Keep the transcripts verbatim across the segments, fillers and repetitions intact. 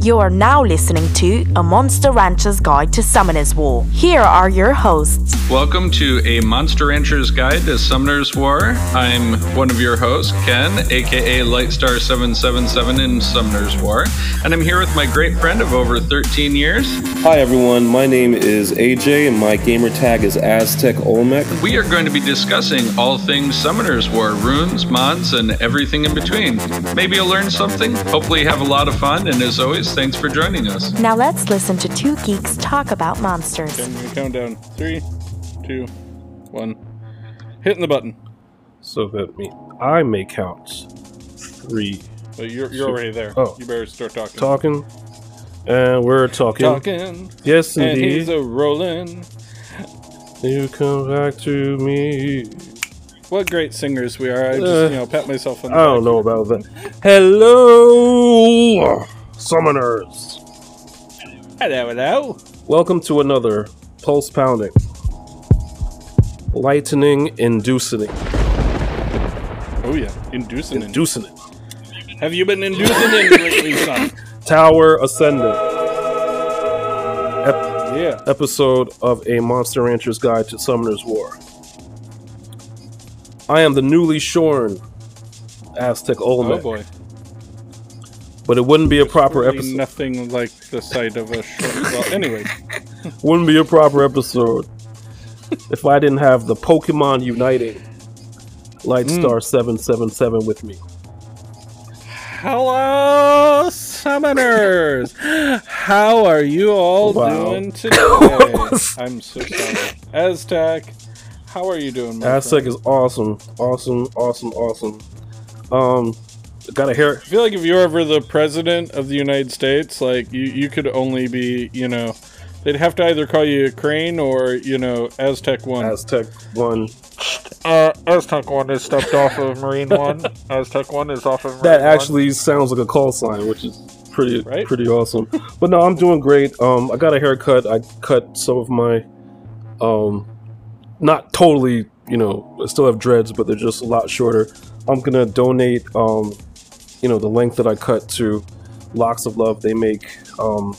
You are now listening to A Monster Rancher's Guide to Summoner's War. Here are your hosts. Welcome to A Monster Rancher's Guide to Summoner's War. I'm one of your hosts, Ken, aka Lightstar seven seven seven in Summoner's War, and I'm here with my great friend of over thirteen years. Hi everyone, my name is A J and my gamer tag is Aztec Olmec. We are going to be discussing all things Summoner's War, runes, mods, and everything in between. Maybe you'll learn something, hopefully have a lot of fun, and as always, thanks for joining us. Now let's listen to two geeks talk about monsters. Can we count down? Three, two, one. Hitting the button. So that me, I may count. Three. But you're you're already there. Oh. You better start talking. Talking. And we're talking. Talking. Yes, And indeed. he's a rolling. You come back to me. What great singers we are. I just, Uh, you know, pat myself on the I don't back. know about that. Hello, summoners. Hello, hello. Welcome to another pulse pounding, lightning inducing, Oh yeah, inducing it. inducing it, Have you been inducing it lately, son? tower ascendant. Ep- Yeah. episode of A Monster Rancher's Guide to Summoner's War. I am the newly shorn Aztec Olmec, Oh boy. but it wouldn't be a proper Really episode. nothing like the sight of a short. Well, anyway. Wouldn't be a proper episode if I didn't have the Pokemon Uniting Lightstar seven seven seven with me. Hello, summoners! How are you all Wow. doing today? I'm so sorry. Aztec, how are you doing, my Aztec friend? is awesome, awesome, awesome, awesome. Um, got a hair. I feel like if you're ever the president of the United States, like, you, you could only be, you know, they'd have to either call you Crane or, you know, Aztec one. Aztec one. Uh, Aztec one is stepped off of Marine one. Aztec one is off of Marine That actually sounds like a call sign, which is pretty Right? pretty awesome. But no, I'm doing great. Um, I got a haircut. I cut some of my, um, not totally, you know, I still have dreads, but they're just a lot shorter. I'm gonna donate, um, you know, the length that I cut to Locks of Love. They make um,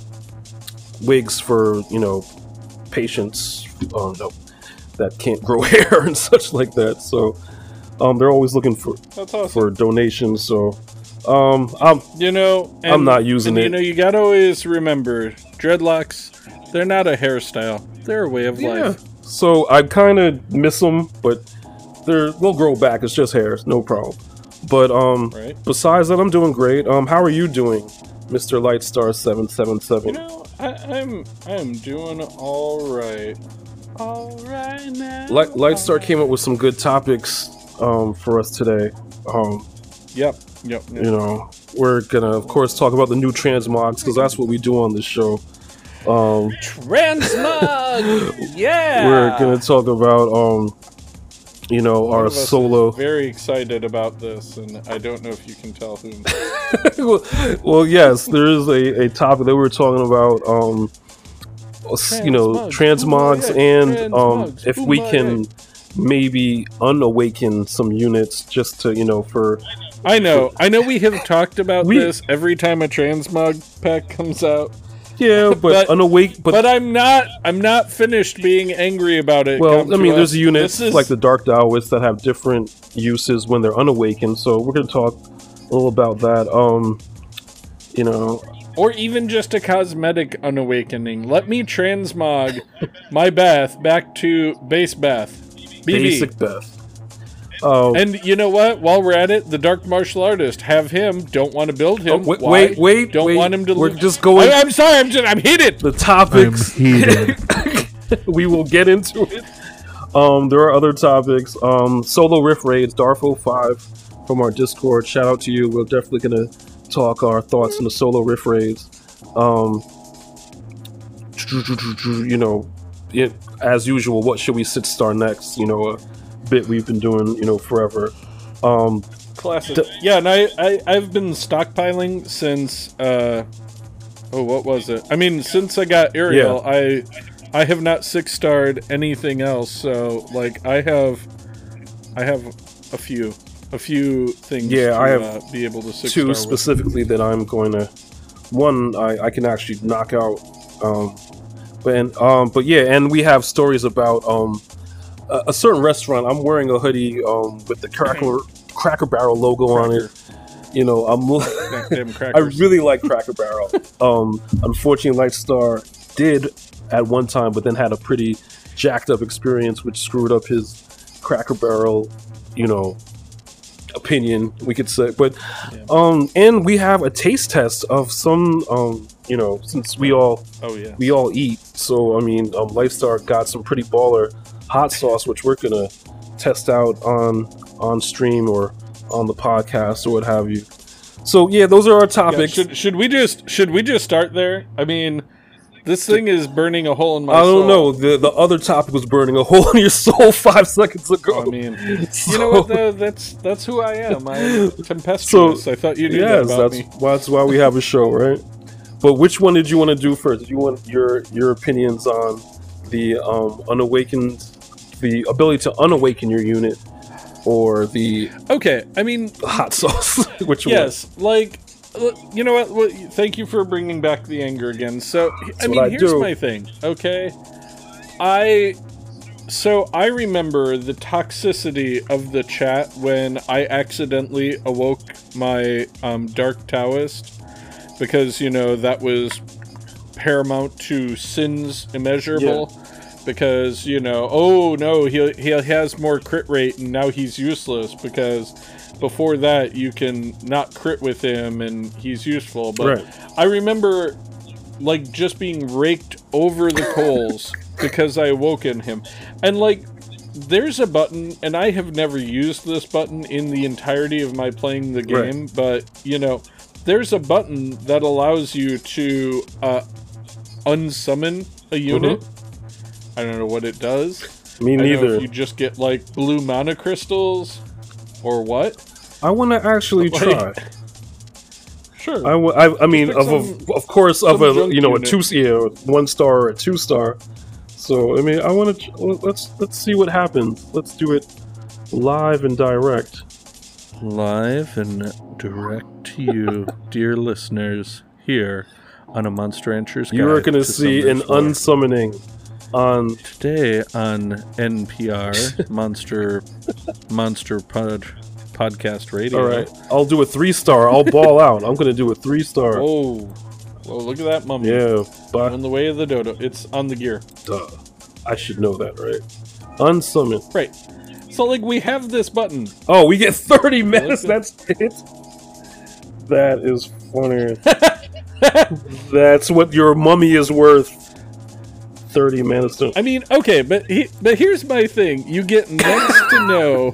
wigs for, you know, patients um, no, that can't grow hair and such like that. So um, they're always looking for That's awesome. for donations. So um, I'm You know, and, I'm not using and, it. You know, you gotta always remember, dreadlocks, they're not a hairstyle. They're a way of life. So I kind of miss them, but they're they'll grow back. It's just hairs, no problem. But um, Right. besides that, I'm doing great. Um, how are you doing, Mister Lightstar seven seven seven? You know, I, I'm I'm doing all right. All right now. Light, Lightstar came up with some good topics um, for us today. Um, Yep. Yep. yep. you know, we're gonna of course talk about the new transmogs because that's what we do on this show. Um, Transmog. Yeah. we're gonna talk about um, you know, One our of us is solo. Very excited about this, and I don't know if you can tell whom. well, well, yes, there is a, a topic that we were talking about. Um, s- you know, Transmogs. transmogs, Boomba, and yeah. um, Transmogs. if we Boomba, can maybe unawaken some units just to, you know, for I know. I know. We have talked about We- this every time a transmog pack comes out. yeah, but, But- unawake. But, But I'm not. I'm not finished being angry about it. well, Come I to mean, us. there's units This is- like the Dark Daoists that have different uses when they're unawakened. So we're gonna talk a little about that. Um, you know, or even just a cosmetic unawakening. Let me transmog my Beth back to base Beth. B B. basic Beth. Oh, And you know what? While we're at it, the Dark Martial Artist, have him. Don't want to build him. Oh, wait, Why? wait, wait, Don't wait. want him to. We're li- just going- I, I'm sorry. I'm just. I'm heated. the topics. we will get into it. Um, there are other topics. Um, solo riff raids, Darfo five from our Discord. Shout out to you. We're definitely gonna talk our thoughts on the solo riff raids. Um, you know, it, as usual, what should we sit star next? You know, a bit we've been doing, you know, forever. Um, Classic. D- yeah, and I, I I've been stockpiling since. Uh, oh, what was it? I mean, since I got Ariel, I I have not six starred anything else. So like, I have I have a few a few things. Yeah, to, I have uh, be able to six two star specifically that I'm going to one I, I can actually knock out. Um, but and, um, but yeah, and we have stories about um, a, a certain restaurant. I'm wearing a hoodie um, with the Cracker Cracker Barrel logo Cracker. on it. You know, I'm. I really like Cracker Barrel. um, unfortunately, Lightstar did at one time, but then had a pretty jacked up experience, which screwed up his Cracker Barrel, you know, opinion, we could say. But yeah. um, and we have a taste test of some, um, you know, since we all, oh yeah, we all eat. So I mean, um, Lightstar got some pretty baller hot sauce, which we're gonna test out on on stream or on the podcast or what have you. So yeah, those are our topics. Yeah, should, should we just should we just start there? I mean, this thing is burning a hole in my I soul. don't know. The the other topic was burning a hole in your soul five seconds ago. I mean, so, you know what? Though? That's that's who I am. I'm tempestuous. So, I thought you knew yes, that about that's, me. Well, that's why we have a show, right? But which one did you want to do first? Did you want your your opinions on the um, unawakened, the ability to unawaken your unit, or the okay? I mean, hot sauce. Which yes, one? Like. You know what? Well, thank you for bringing back the anger again. So, That's I mean, I here's do. my thing, okay? I... So, I remember the toxicity of the chat when I accidentally awoke my um, Dark Taoist. Because, you know, that was paramount to sins immeasurable. Yeah. Because, you know, oh, no, he, he has more crit rate and now he's useless because... Before that, you can not crit with him, and he's useful. But right. I remember, like, just being raked over the coals because I awoken him. And, like, there's a button, and I have never used this button in the entirety of my playing the game, right. but, you know, there's a button that allows you to uh, unsummon a unit. Mm-hmm. I don't know what it does. Me I neither. Don't know if you just get, like, blue mana crystals or what. I want to actually like, try. Sure. I, w- I, I mean, of, some, of of course, of a you know unit. a two yeah, one star or a two star. So I mean, I want to let's let's see what happens. Let's do it live and direct. Live and direct to you, dear listeners, here on a Monster Rancher's Guide. You are going to see an War. unsummoning on today on N P R Monster Monster Pod. Podcast radio. All right, I'll do a three star. I'll ball out. I'm gonna do a three star. Oh, well, look at that mummy. Yeah, but on the way of the dodo. It's on the gear. Duh, I should know that, right? Unsummon. Right. So, like, we have this button. Oh, we get thirty minutes. That's it. That is funny. That's what your mummy is worth. Thirty minutes. I mean, okay, but he, but here's my thing. You get next to no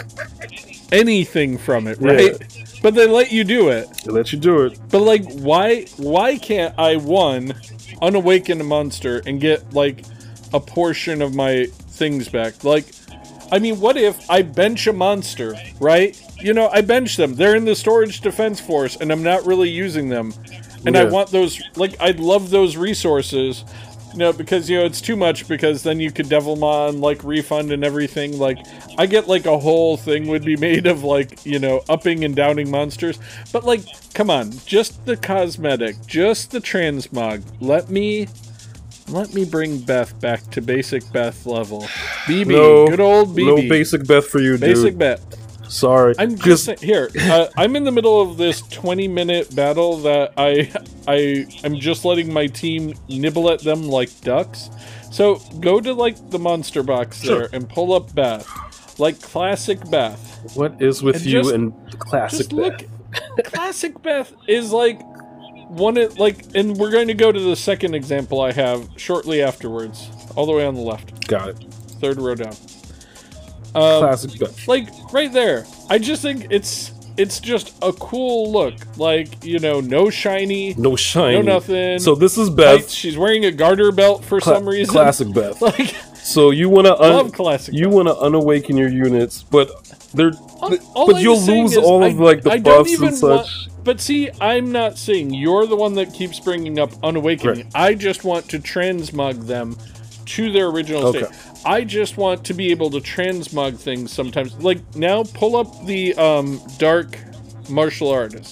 anything from it, right? Yeah. But they let you do it. They let you do it. But like, why? Why can't I one unawaken a monster and get like a portion of my things back? Like, I mean, what if I bench a monster, right? You know, I bench them. They're in the storage defense force, and I'm not really using them. And yeah. I want those. Like, I'd love those resources. No, because, you know, it's too much, because then you could Devilmon, like, refund and everything. Like, I get, like, a whole thing would be made of, like, you know, upping and downing monsters. But, like, come on, just the cosmetic, just the transmog. Let me, let me bring Beth back to basic Beth level. B B, no, good old B B. No basic Beth for you, basic dude. Beth. Sorry. I'm just saying, here. Uh, I'm in the middle of this twenty minute battle that I I I'm just letting my team nibble at them like ducks. So go to like the monster box there sure. and pull up Beth, like classic Beth. What is with and you just, and classic just Beth? Look, classic Beth is like one of, like, and we're going to go to the second example I have shortly afterwards, all the way on the left. Got it. Third row down. Um, Classic Beth. Like, right there. I just think it's it's just a cool look. Like, you know, no shiny. No shiny. No nothing. So this is Beth. Tights. She's wearing a garter belt for Cla- some reason. Classic Beth. Like, so you want to un- love classic you want to unawaken your units, but they're all, th- all but I'm you'll lose all I, of like the I buffs don't even and such. Want, but see, I'm not saying you're the one that keeps bringing up unawakening. Right. I just want to transmog them to their original okay. state. I just want to be able to transmog things sometimes. Like, now, pull up the um, Dark Martial Artist.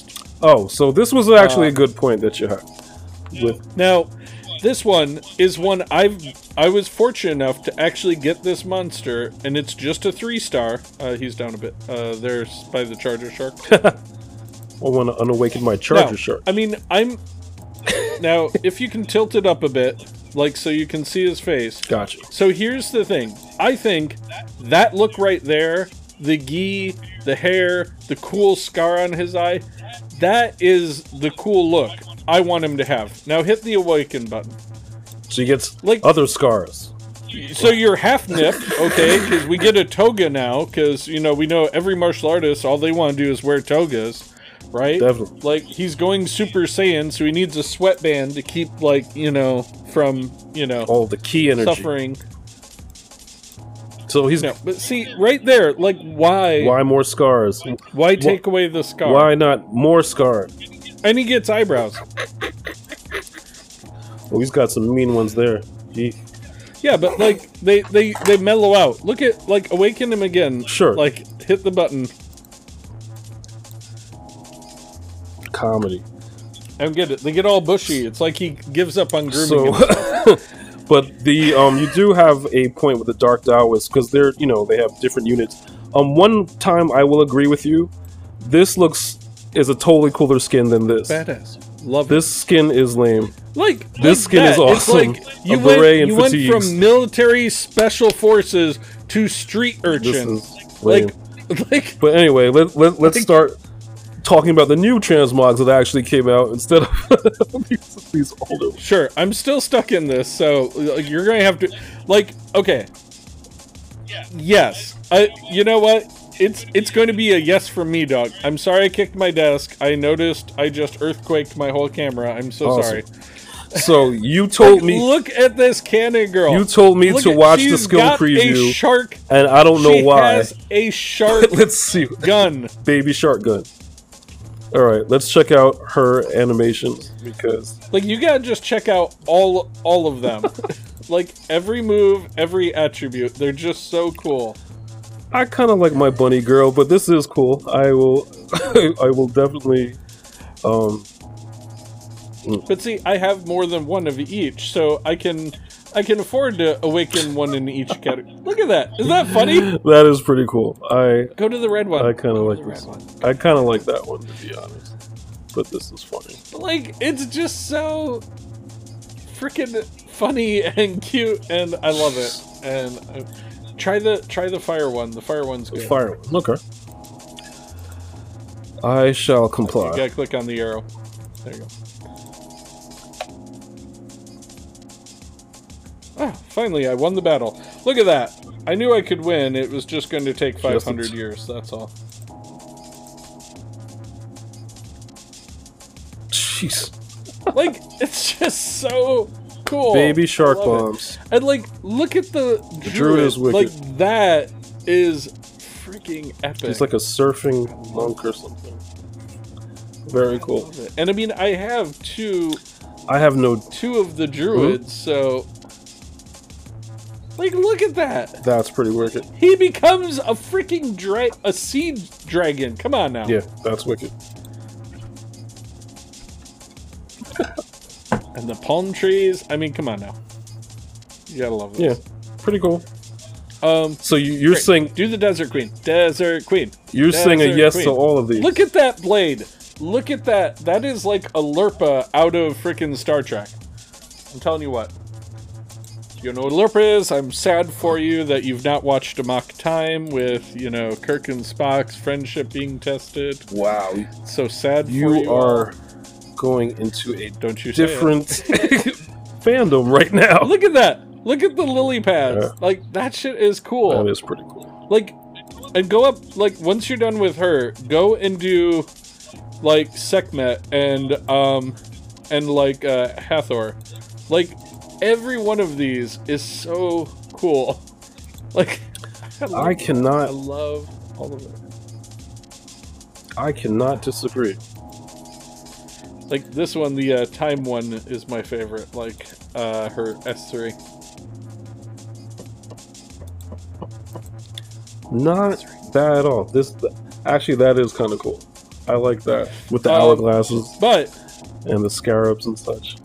Oh, so this was actually uh, a good point that you had. With now, this one is one I've I was fortunate enough to actually get this monster, and it's just a three star. Uh, he's down a bit. Uh, there's by the Charger Shark. I want to unawaken my Charger now, Shark. I mean, I'm now if you can tilt it up a bit, like so you can see his face. Gotcha. So here's the thing. I think that look right there, the gi, the hair, the cool scar on his eye, that is the cool look I want him to have. Now hit the awaken button. So he gets like other scars. So you're half nip, okay? Because we get a toga now. Because you know we know every martial artist, all they want to do is wear togas, right? Definitely. Like he's going Super Saiyan, so he needs a sweatband to keep like you know from you know all the ki energy suffering. So he's no, but see right there, like why? Why more scars? Why take Wh away the scar? Why not more scars? And he gets eyebrows. Well, he's got some mean ones there. Gee. Yeah, but like they they they mellow out. Look at like awaken him again. Sure. Like hit the button. Comedy. I don't get it. They get all bushy. It's like he gives up on grooming. So, but the um, you do have a point with the Dark Taoists because they're you know they have different units. Um, one time I will agree with you. This looks is a totally cooler skin than this. Badass. Love this it. skin is lame. Like this like skin that. is awesome. It's like you, a went, and you went fatigues. from military special forces to street urchin. Like, like. But anyway, let, let let's like, start talking about the new transmogs that actually came out instead of these, these older. Sure, I'm still stuck in this, so you're gonna have to, like, okay. Yes, I. You know what? It's it's going to be a yes from me, dog. I'm sorry I kicked my desk. I noticed I just earthquaked my whole camera. I'm so awesome. sorry. So you told look, me. Look at this cannon girl. You told me look to at, watch the skill got preview. A shark. And I don't know she why. Has a shark. Let's see. Gun. Baby shark gun. All right, let's check out her animations because. Like you gotta just check out all all of them. Like every move, every attribute. They're just so cool. I kind of like my bunny girl, but this is cool. I will, I will definitely. Um, but see, I have more than one of each, so I can, I can afford to awaken one in each category. Look at that! Isn't that funny? That is pretty cool. I go to the red one. I kind of like this. One. I kind of like that one, to be honest. But this is funny. Like it's just so freaking funny and cute, and I love it. And. I, Try the try the fire one. The fire one's good. The fire one. Okay. I shall comply. You gotta click on the arrow. There you go. Ah, finally I won the battle. Look at that. I knew I could win. It was just going to take five hundred years. That's all. Jeez. Like it's just so. Cool. Baby shark bombs. It. And like, look at the druid. druid is wicked. Like that is freaking epic. He's like a surfing monk or something. Very cool. And I mean, I have two. I have no two of the druids, mm-hmm. so. Like, look at that. That's pretty wicked. He becomes a freaking dra a sea dragon. Come on now. Yeah, that's wicked. And the palm trees. I mean, come on now. You gotta love this. Yeah, pretty cool. Um, so you, you're great. saying do the Desert Queen, Desert Queen. You're Desert saying a yes Queen. to all of these. Look at that blade. Look at that. That is like a Lurpa out of freaking Star Trek. I'm telling you what. You know what Lurpa is? I'm sad for you that you've not watched Amok Time with, you know, Kirk and Spock's friendship being tested. Wow. So sad you for you. are all. Going into a Don't you different fandom right now. Look at that. Look at the lily pads. Yeah. Like, that shit is cool. That is pretty cool. Like, and go up, like, once you're done with her, go and do, like, Sekhmet and, um, and, like, uh, Hathor. Like, every one of these is so cool. Like, I, I cannot. I love all of it. I cannot disagree. Like, this one, the uh, time one, is my favorite. Like, uh, her S three. Not bad at all. This, actually, that is kind of cool. I like that with the Um, hourglasses But and the scarabs and such.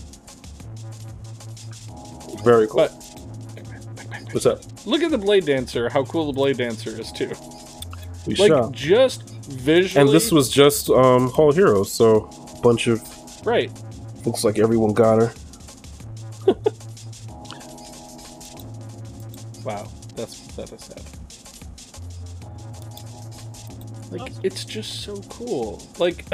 Very cool. but What's up? look at the Blade Dancer. How cool the Blade Dancer is too. We Like shall. just visually. And this was just um, Hall Heroes, so a bunch of right. looks like everyone got her. Wow, that's that is sad. Like it's just so cool. Like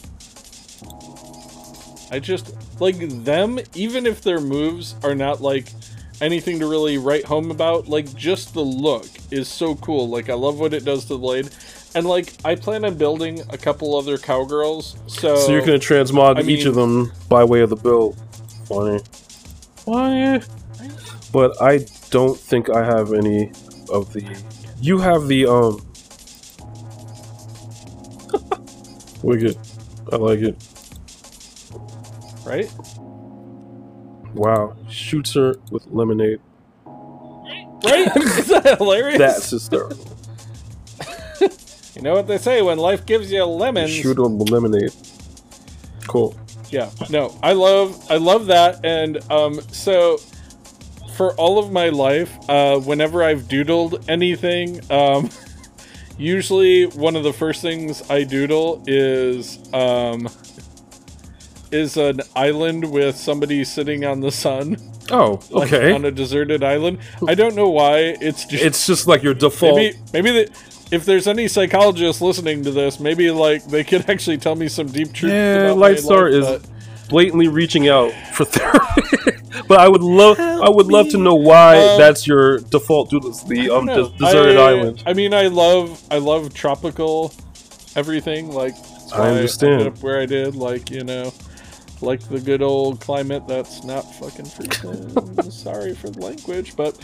I just like them, even if their moves are not like anything to really write home about, like just the look is so cool. Like I love what it does to the blade. And like I plan on building a couple other cowgirls. So So you're gonna transmog I each mean- of them by way of the build. Funny. Funny. But I don't think I have any of the. You have the um. Wicked. I like it. right? Wow. Shoots her with lemonade. Right? Is that hilarious? That's hysterical. You know what they say, when life gives you lemons. Shoot her with lemonade. Cool. Yeah, no, I love, I love that, and um, so for all of my life, uh, whenever I've doodled anything, um, usually one of the first things I doodle is um, is an island with somebody sitting on the sun. Oh, Like, okay. on a deserted island. I don't know why. It's just It's just like your default. maybe maybe the, if there's any psychologists listening to this, maybe like they could actually tell me some deep truth. Yeah, about my Lightstar life, is but- blatantly reaching out for therapy. But I would love, I would love to know why Um, that's your default doodle, the um No, des- deserted I, island. I mean, I love, I love tropical everything. Like, that's I why understand. ended up where I did. Like, you know, like the good old climate that's not fucking freezing. Sorry for the language, but,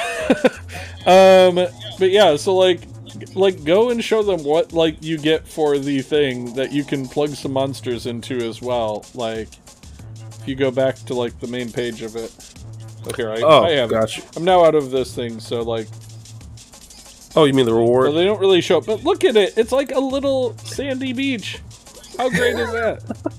um, but yeah. So like, like go and show them what like you get for the thing that you can plug some monsters into as well. Like, if you go back to like the main page of it. So here I, Oh, I have. gotcha. I'm now out of this thing, so like. Oh, you mean the reward? So they don't really show up, but look at it. It's like a little sandy beach. How great is that?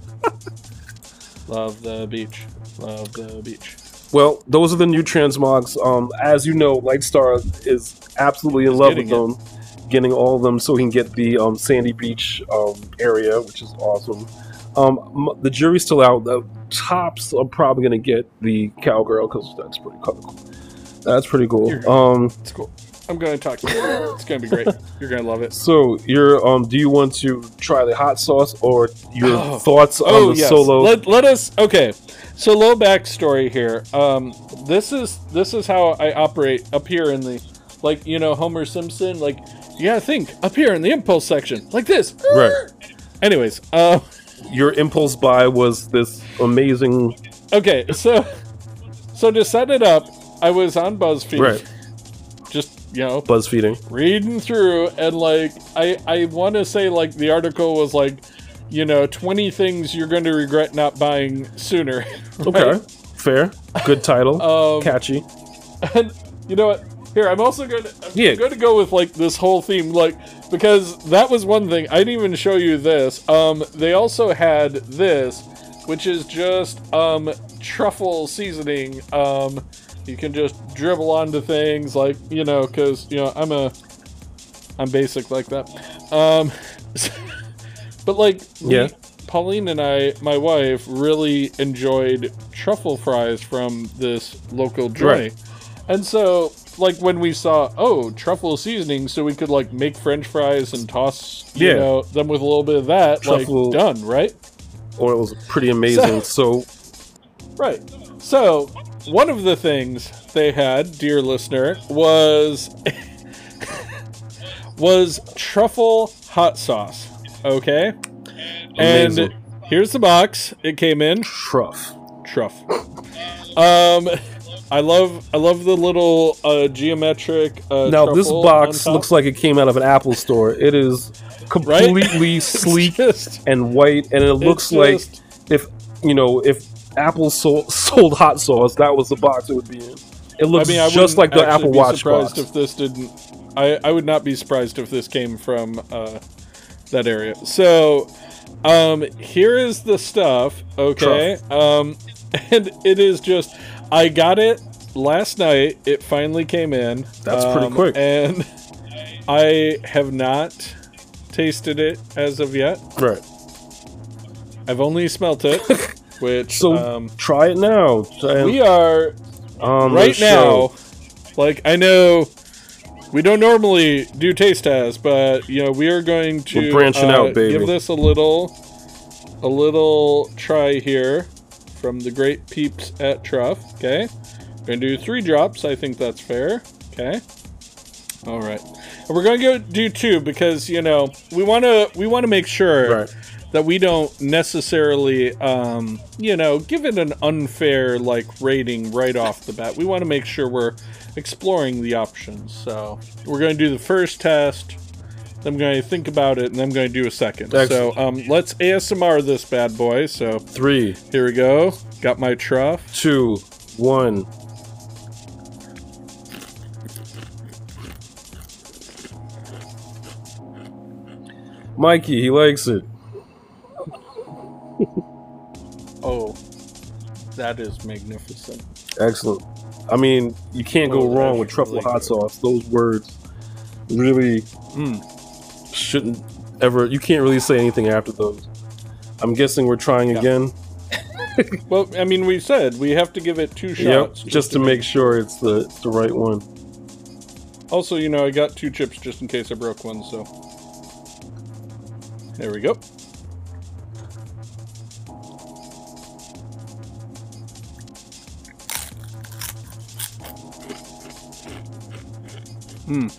Love the beach. Love the beach. Well, those are the new transmogs. Um, as you know, Lightstar is absolutely in love with getting them, getting all of them so he can get the um, Sandy Beach um, area, which is awesome. Um, m- the jury's still out. The tops are probably going to get the Cowgirl because that's pretty cool. That's pretty cool. You're- Um, It's cool. I'm gonna talk to you. It's gonna be great. You're gonna love it. so, you're um, do you want to try the hot sauce or your Oh. thoughts on Oh the yes. solo? Let, let us. Okay. So low backstory here. Um, this is this is how I operate up here in the, like you know Homer Simpson. Like you gotta think up here in the impulse section, like this. Right. Anyways, uh, Your impulse buy was this amazing. okay. So so to set it up, I was on BuzzFeed. Right. Just you know Buzz feeding. reading through, and like I I want to say like the article was like, you know, twenty things you're going to regret not buying sooner. Okay. right? Fair. Good title. Um, Catchy. And you know what? Here, I'm also going to I'm Yeah. going to go with like this whole theme, like because that was one thing. I didn't even show you this. Um, they also had this, which is just um truffle seasoning. Um, you can just dribble onto things, like you know, because you know I'm a I'm basic like that. Um, but like we- Yeah. Pauline and I, my wife, really enjoyed truffle fries from this local joint. Right. And so, like, when we saw, oh, truffle seasoning, so we could, like, make French fries and toss, you Yeah. know, them with a little bit of that, Truffle- like, done, right? Or it was pretty amazing. So, Right. So, one of the things they had, dear listener, was was truffle hot sauce. Okay? Amazing. And here's the box. It came in. truff. Truff. Um, I love I love the little uh, geometric. Uh, Now this truffle box on top. looks like it came out of an Apple store. It is completely It's sleek just- and white, and it looks just- like if you know if Apple sold, sold hot sauce, that was the box it would be in. It I looks mean, I just wouldn't like the actually Apple be Watch surprised box. if this didn't. I I would not be surprised if this came from uh, that area. So, um, here is the stuff, okay? Truff. Um, and it is just, I got it last night. It finally came in. That's um, pretty quick. And I have not tasted it as of yet. Right. I've only smelt it, which, So um, try it now. Try we are on right the show. now, like, I know we don't normally do taste tests, but, you know, we are going to We're branching uh, out, baby. give this a little, a little try here from the great peeps at Truff, okay? We're going to do three drops. I think that's fair, okay? All right. And we're going to go do two because, you know, we want to we want to make sure Right. that we don't necessarily, um, you know, give it an unfair, like, rating right off the bat. We want to make sure we're exploring the options. So we're going to do the first test, then I'm going to think about it, and then I'm going to do a second. Excellent. So um, let's A S M R this bad boy. So Three, here we go. Got my Truff. two, one. Mikey, he likes it. Oh, that is magnificent. Excellent. I mean, you can't Oh, go wrong that's with truffle really hot good. sauce. Those words really Mm. shouldn't ever. You can't really say anything after those. I'm guessing we're trying Yeah. again. Well, I mean, we said we have to give it two shots. Yep, just to make sure it's the it's the right one. Also, you know, I got two chips just in case I broke one, so. There we go. Hmm.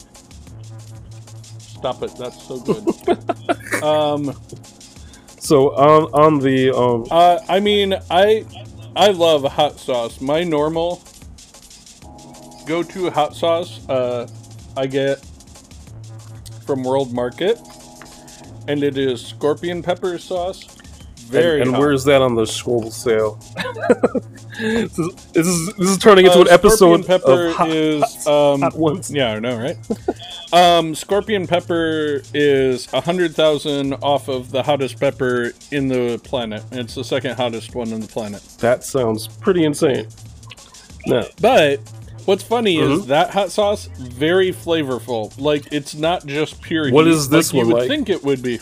Stop it, that's so good. um, So on on the um uh, I mean, I, I love hot sauce. My normal go-to hot sauce, uh, I get from World Market, and it is scorpion pepper sauce. Very and, and hot. where's that on the Schwab sale? this, is, this is this is turning into Uh, an episode Scorpion pepper of hot, is um hot ones. yeah, I know, right? um Scorpion pepper is a hundred thousand off of the hottest pepper in the planet. It's the second hottest one on the planet. That sounds pretty insane. No, But what's funny is Mhm. that hot sauce very flavorful. Like, it's not just pure What heat is this like you one would like? think it would be.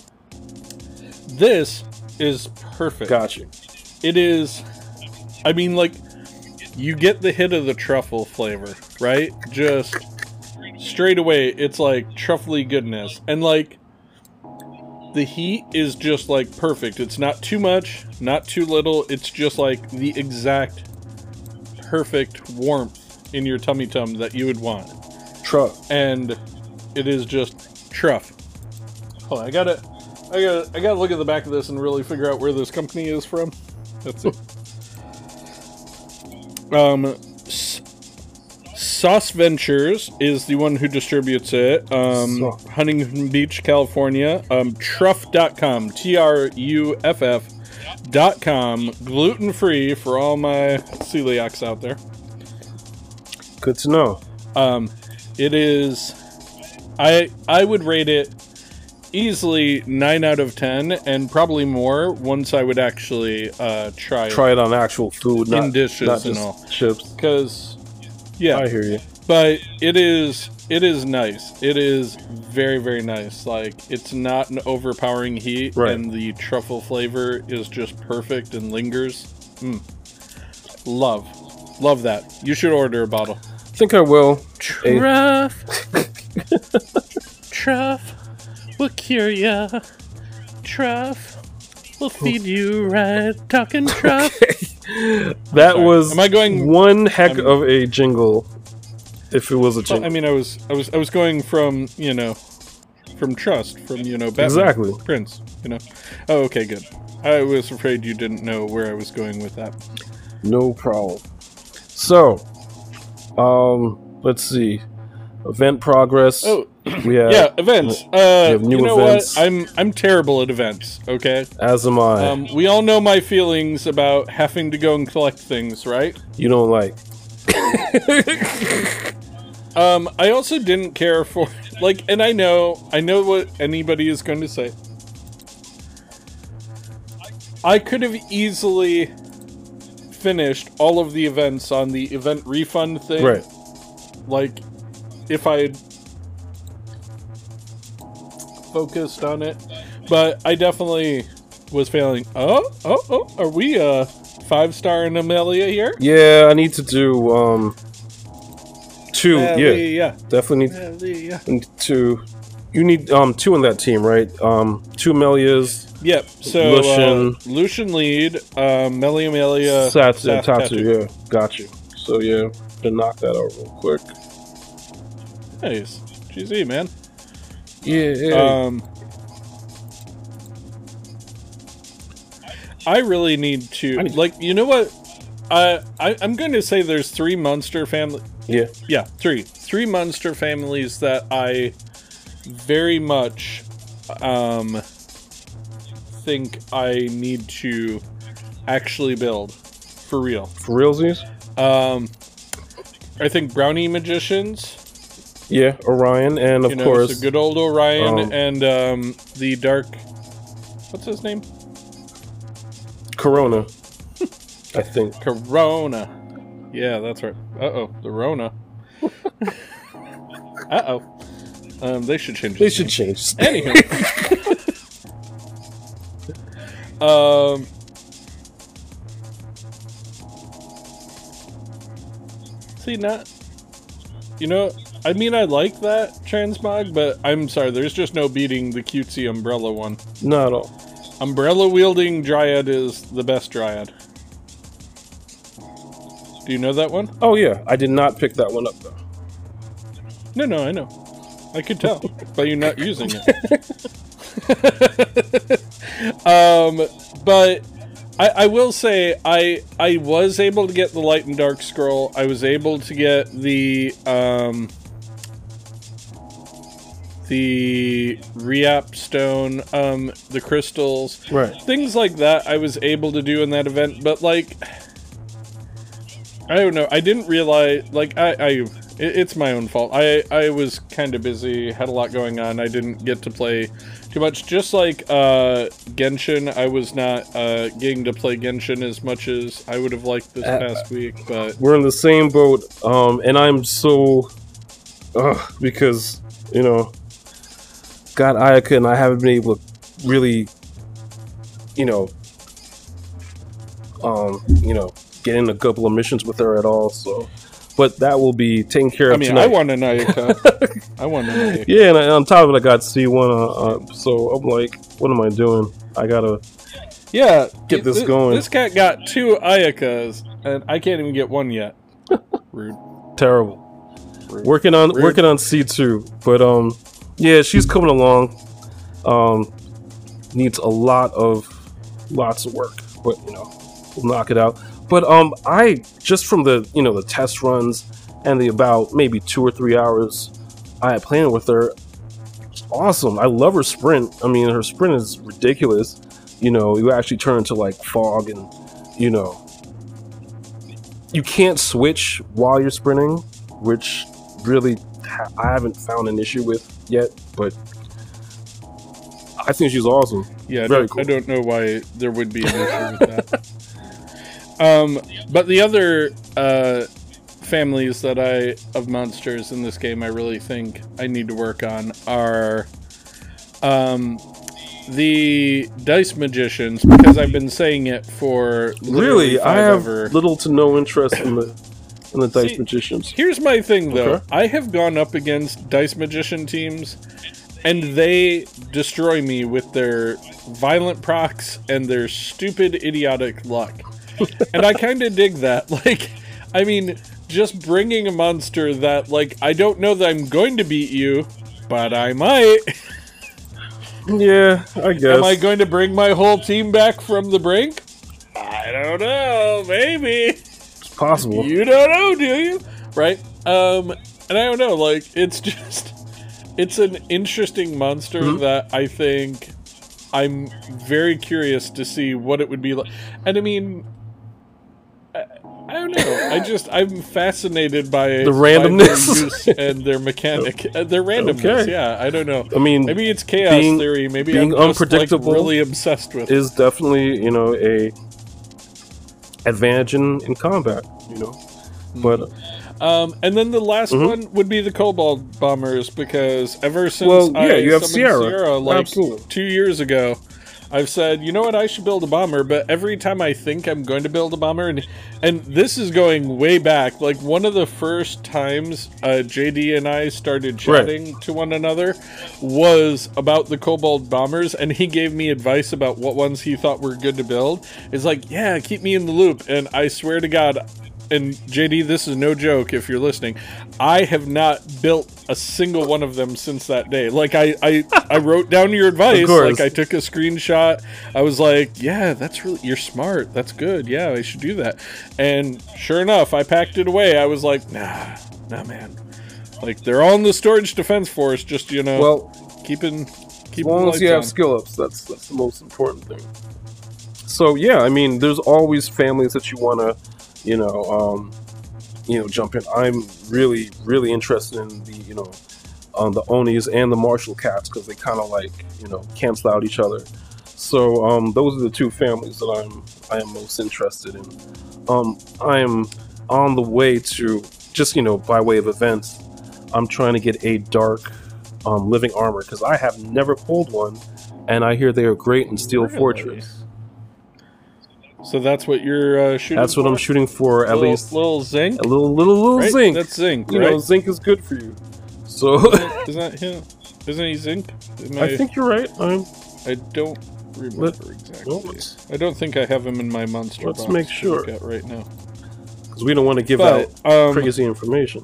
This is perfect. got you. It is, I mean, like, you get the hit of the truffle flavor, right? Just straight away, it's like truffly goodness. And, like, the heat is just, like, perfect. It's not too much, not too little. It's just, like, the exact perfect warmth in your tummy tum that you would want. Truff. And it is just truff. Hold on, I gotta, I gotta, I gotta look at the back of this and really figure out where this company is from. Let's see. um, S- Sauce Ventures is the one who distributes it. Um, So- Huntington Beach, California. Um, truff dot com, T R U F F dot com, gluten free for all my celiacs out there. Good to know. Um, it is, I I would rate it easily nine out of ten, and probably more once I would actually uh, try it. Try it on actual food, not, In dishes not and just all. chips. Because, yeah, I hear you. but it is it is nice. It is very very nice. Like, it's not an overpowering heat, Right. and the truffle flavor is just perfect and lingers. Mm. Love, love that. You should order a bottle. I think I will. A- Truff. Truff. We'll cure ya. Truff. We'll feed you right. Talking truff. that Sorry. was Am I going- one heck I'm- of a jingle. If it was a jingle, I mean, I was, I was, I was going from, you know, from Trust, from, you know, Batman. Exactly. Prince, you know. Oh, okay, good. I was afraid you didn't know where I was going with that. no problem. So, um, let's see. Event progress. Oh, we have, yeah, events. Uh, have new you know events. what? I'm, I'm terrible at events. Okay. As am I. Um, we all know my feelings about having to go and collect things, right? you don't like. Um, I also didn't care for, like, and I know, I know what anybody is going to say. I could have easily finished all of the events on the event refund thing. Right. Like, if I had focused on it. But I definitely was failing. Oh, oh, oh, are we uh five star in Amelia here? Yeah, I need to do um two. Amelia. Yeah, definitely need, Amelia. need two. You need um two in that team, right? Um, two Melias. Yep. So Lucian, uh, Lucian lead, um, Melia Amelia, Satsu, and Sath, Tatsu. Yeah, got you. So yeah, to knock that out real quick. Nice, G Z man. Yeah. yeah. Um, I really need to need- like. You know what? I, I I'm going to say there's three monster family. yeah. Yeah, three. Three monster families that I very much um, think I need to actually build. For real. For realsies. Um, I think Brownie Magicians. Yeah, Orion, and of You know, course, so good old Orion um, and um, the Dark... What's his name? Corona. I think. Corona. Yeah, that's right. Uh-oh, the Rona. Uh-oh. Um, they should change They his should name. change. Anywho. um... See, not... You know, I mean, I like that transmog, but I'm sorry, there's just no beating the cutesy umbrella one. Not at all. Umbrella-wielding Dryad is the best Dryad. Do you know that one? Oh yeah, I did not pick that one up though. No, no, I know. I could tell by you not using it. um, but I, I will say I I was able to get the Light and Dark Scroll. I was able to get the um, the Reap Stone, um, the crystals, Right. things like that. I was able to do in that event, but like. I don't know. I didn't realize, like, I, I it, it's my own fault. I, I was kind of busy, had a lot going on. I didn't get to play too much. Just like uh, Genshin, I was not uh, getting to play Genshin as much as I would have liked this Uh, past week. But We're in the same boat, um, and I'm so, ugh, because you know, got Ayaka, and I haven't been able to really, you know, um, you know. get in a couple of missions with her at all, so but that will be taken care of I mean, tonight. I want an Ayaka. I want an Ayaka. Yeah, and I, on top of it, I got C one, uh, uh, so I'm like, what am I doing? I gotta Yeah, get this th- going. This cat got two Ayakas, and I can't even get one yet. Rude. Terrible. Rude. Working on Rude. working on C two, but um, yeah, she's coming along. Um, needs a lot of lots of work, but you know, we'll knock it out. But um, I just from the you know the test runs and the about maybe two or three hours I had playing with her, it's awesome. I love her sprint. I mean, her sprint is ridiculous. You know, you actually turn into like fog, and you know, you can't switch while you're sprinting, which really ha- I haven't found an issue with yet. But I think she's awesome. Yeah, I Very don't, cool. I don't know why there would be an issue with that. Um, but the other uh, families that I of monsters in this game I really think I need to work on are um, the Dice Magicians, because I've been saying it for literally Really, five I have ever. little to no interest in the in the Dice See, Magicians. Here's my thing, though. Okay. I have gone up against Dice Magician teams, and they destroy me with their violent procs and their stupid, idiotic luck. And I kind of dig that. Like, I mean, just bringing a monster that, like, I don't know that I'm going to beat you, but I might. Yeah, I guess. Am I going to bring my whole team back from the brink? I don't know. Maybe. It's possible. You don't know, do you? Right? Um, and I don't know, like, it's just, it's an interesting monster Mm-hmm. that I think I'm very curious to see what it would be like. And I mean, I, I don't know. I just I'm fascinated by the randomness by their use and their mechanic, uh, their randomness. Okay. Yeah, I don't know. I mean, maybe it's chaos being, theory. Maybe being I'm just, unpredictable like, really obsessed with is definitely, you know, a advantage in, in combat. You know, mm-hmm. but. Um, and then the last mm-hmm. one would be the Cobalt Bombers, because ever since well, yeah, I you have summoned Sierra, Sierra like Absolutely. two years ago, I've said, you know what, I should build a bomber, but every time I think I'm going to build a bomber, and and this is going way back, like one of the first times uh, J D and I started chatting right. to one another was about the Cobalt Bombers, and he gave me advice about what ones he thought were good to build. It's like, yeah, keep me in the loop, and I swear to God, and J D, this is no joke if you're listening, I have not built a single one of them since that day. Like, I, I, I wrote down your advice. Like, I took a screenshot. I was like, yeah, that's really, you're smart. That's good. Yeah, I should do that. And sure enough, I packed it away. I was like, nah, nah, man. Like, they're all in the Storage Defense Force, just, you know, well, keeping, keeping as long as you have on. skill ups, that's, that's the most important thing. So, yeah, I mean, there's always families that you want to, you know, um, you know, jump in. I'm really, really interested in the, you know, um, the Onis and the Marshall Cats, because they kind of like, you know, cancel out each other. So um, those are the two families that I'm, I am most interested in. Um, I am on the way to, just, you know, by way of events, I'm trying to get a dark um, living armor, because I have never pulled one, and I hear they are great in Steel really? Fortress. So that's what you're uh, shooting That's what for? I'm shooting for, at little, least. Little zinc? A little, little, little right? zinc. That's zinc, You right? know, zinc is good for you. So... Isn't that him? Isn't he zinc? Am I, I think you're right. I'm, I don't remember let, exactly. Well, I don't think I have him in my monster let's box make to sure. look at right now. Because we don't want to give But, out um, crazy information.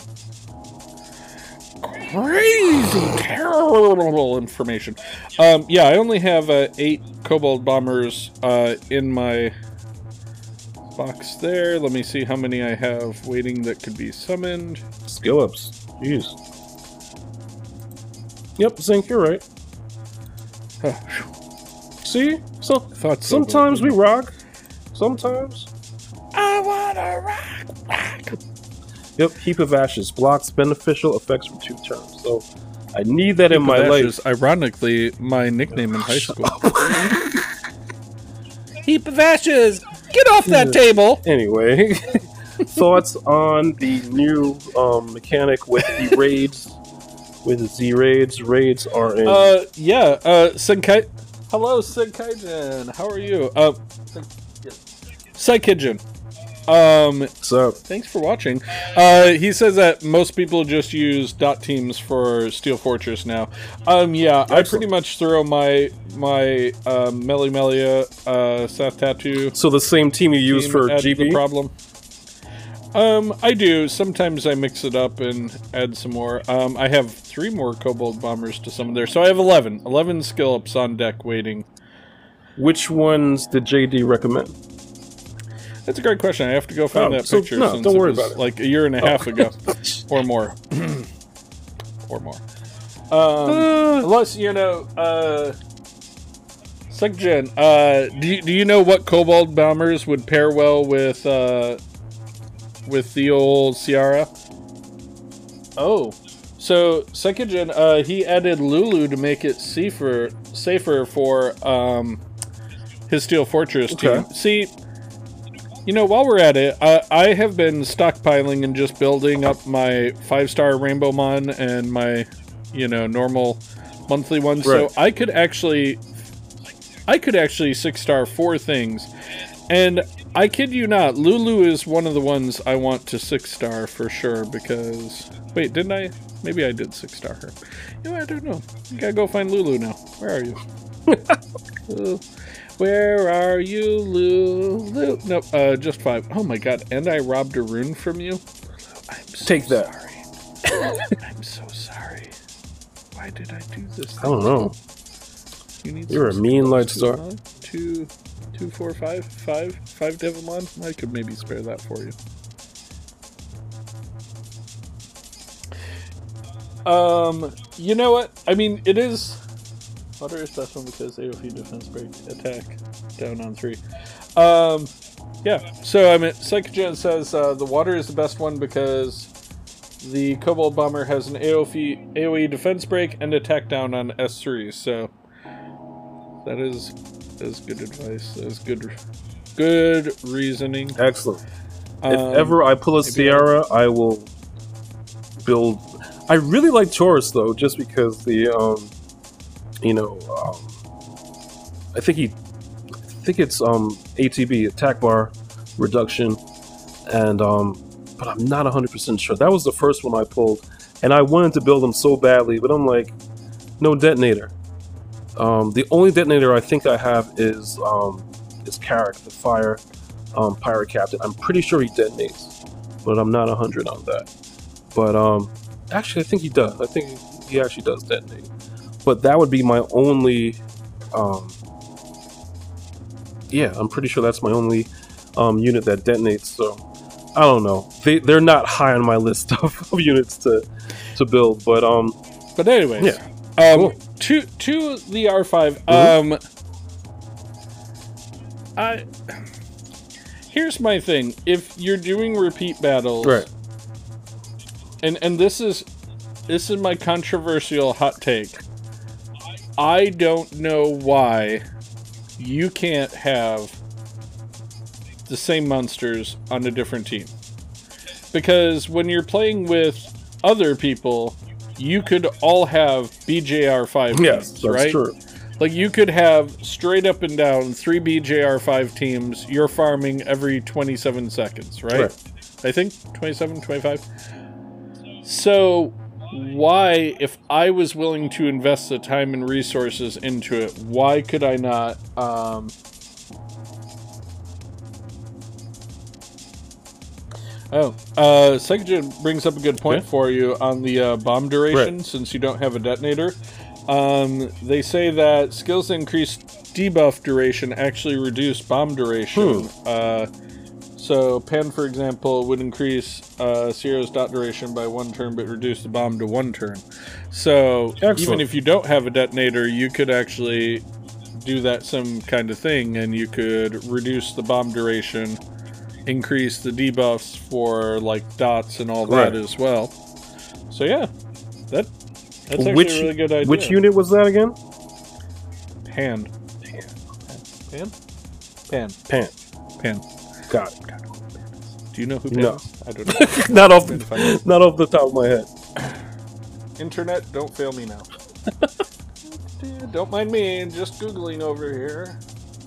Crazy, terrible information. Um, yeah, I only have uh, eight Cobalt Bombers uh, in my box there. Let me see how many I have waiting that could be summoned. Skill ups. Jeez. Yep, Zinc, you're right. See? So, Thought so, sometimes but, we rock. Sometimes. I wanna rock, rock. Yep, Heap of Ashes. Blocks beneficial effects for two turns. So, I need that Heap in my of life. Ashes, ironically, my nickname in high school. Heap of Ashes! Get off that table! Anyway, thoughts on the new um, mechanic with the raids? With the Z raids, raids are in. Uh, yeah. Uh, Senkai. Hello, Senkaijin. How are you? Uh, Saikijin. Um, What's up? Thanks for watching. Uh, he says that most people just use dot teams for Steel Fortress now. Um, yeah, Excellent. I pretty much throw my my uh, Melee Melia uh, Seth Tattoo. So the same team you use for G B? The problem. Um, I do. Sometimes I mix it up and add some more. Um, I have three more Cobalt Bombers to summon there, so I have eleven. eleven skill ups on deck waiting. Which ones did J D recommend? That's a great question. I have to go find oh, that so, picture. No, since don't it worry was about it. Like a year and a half oh. ago, or more, or more. Um, uh, unless you know, uh, Sekjen, uh, do you, do you know what Cobalt Bombers would pair well with uh, with the old Ciara? Oh, so Sekjen, uh, he added Lulu to make it safer, safer for um, his Steel Fortress okay. team. See. You know, while we're at it, I, I have been stockpiling and just building up my five-star Rainbow Mon and my, you know, normal monthly ones. Right. So I could actually, I could actually six-star four things. And I kid you not, Lulu is one of the ones I want to six-star for sure because... Wait, didn't I? Maybe I did six-star her. You know, I don't know. I gotta go find Lulu now. Where are you? uh, Where are you, Lulu? Nope, uh, just five. Oh my god, and I robbed a rune from you? I'm so Take that. sorry. I'm so sorry. Why did I do this? I don't know. You need You're a mean Lightstar. Two, two, four, five, five, five Devilmon? I could maybe spare that for you. Um, you know what? I mean, it is... Water is special because A O E defense break attack down on three. Um, Yeah. So I mean, Psychogen says uh, the water is the best one because the Cobalt Bomber has an A O E defense break and attack down on S three. So that is that is good advice. That is good good reasoning. Excellent. Um, if ever I pull a Sierra, I will build. I really like Taurus though, just because the um, you know, um, I think he, I think it's um A T B, attack bar reduction, and um, but I'm not one hundred percent sure. That was the first one I pulled, and I wanted to build him so badly, but I'm like, no detonator. Um, the only detonator I think I have is um, is Carrack, the fire um, pirate captain. I'm pretty sure he detonates, but I'm not one hundred on that. But um, actually, I think he does. I think he actually does detonate. But that would be my only. Um, yeah, I'm pretty sure that's my only um, unit that detonates. So I don't know. They they're not high on my list of, of units to to build. But um. But anyways, yeah. Um, Cool. to to the R five. Mm-hmm. Um, I here's my thing. If you're doing repeat battles, Right. and and this is this is my controversial hot take. I don't know why you can't have the same monsters on a different team, because when you're playing with other people, you could all have B J R five Yes, teams, that's right? true. Like, you could have straight up and down three B J R five teams. You're farming every twenty-seven seconds, right? Right. I think twenty-seven, twenty-five. So why, if I was willing to invest the time and resources into it, why could I not um Oh, uh, Psychogen brings up a good point Okay. for you on the uh, bomb duration, Right. since you don't have a detonator. Um, they say that skills that increase debuff duration actually reduce bomb duration. Hmm. Uh, so Pan, for example, would increase uh, Sierra's dot duration by one turn, but reduce the bomb to one turn. So Excellent. even if you don't have a detonator, you could actually do that some kind of thing, and you could reduce the bomb duration, increase the debuffs for like dots and all that Right. as well. So yeah, that that's actually Which a really good idea. which unit was that again? Pan. Pan? Pan. Pan. Pan. Got it. Do you know who Pan No. is? I don't know. not off Trying to find it. not off the top of my head. Internet, don't fail me now. Don't mind me, just Googling over here.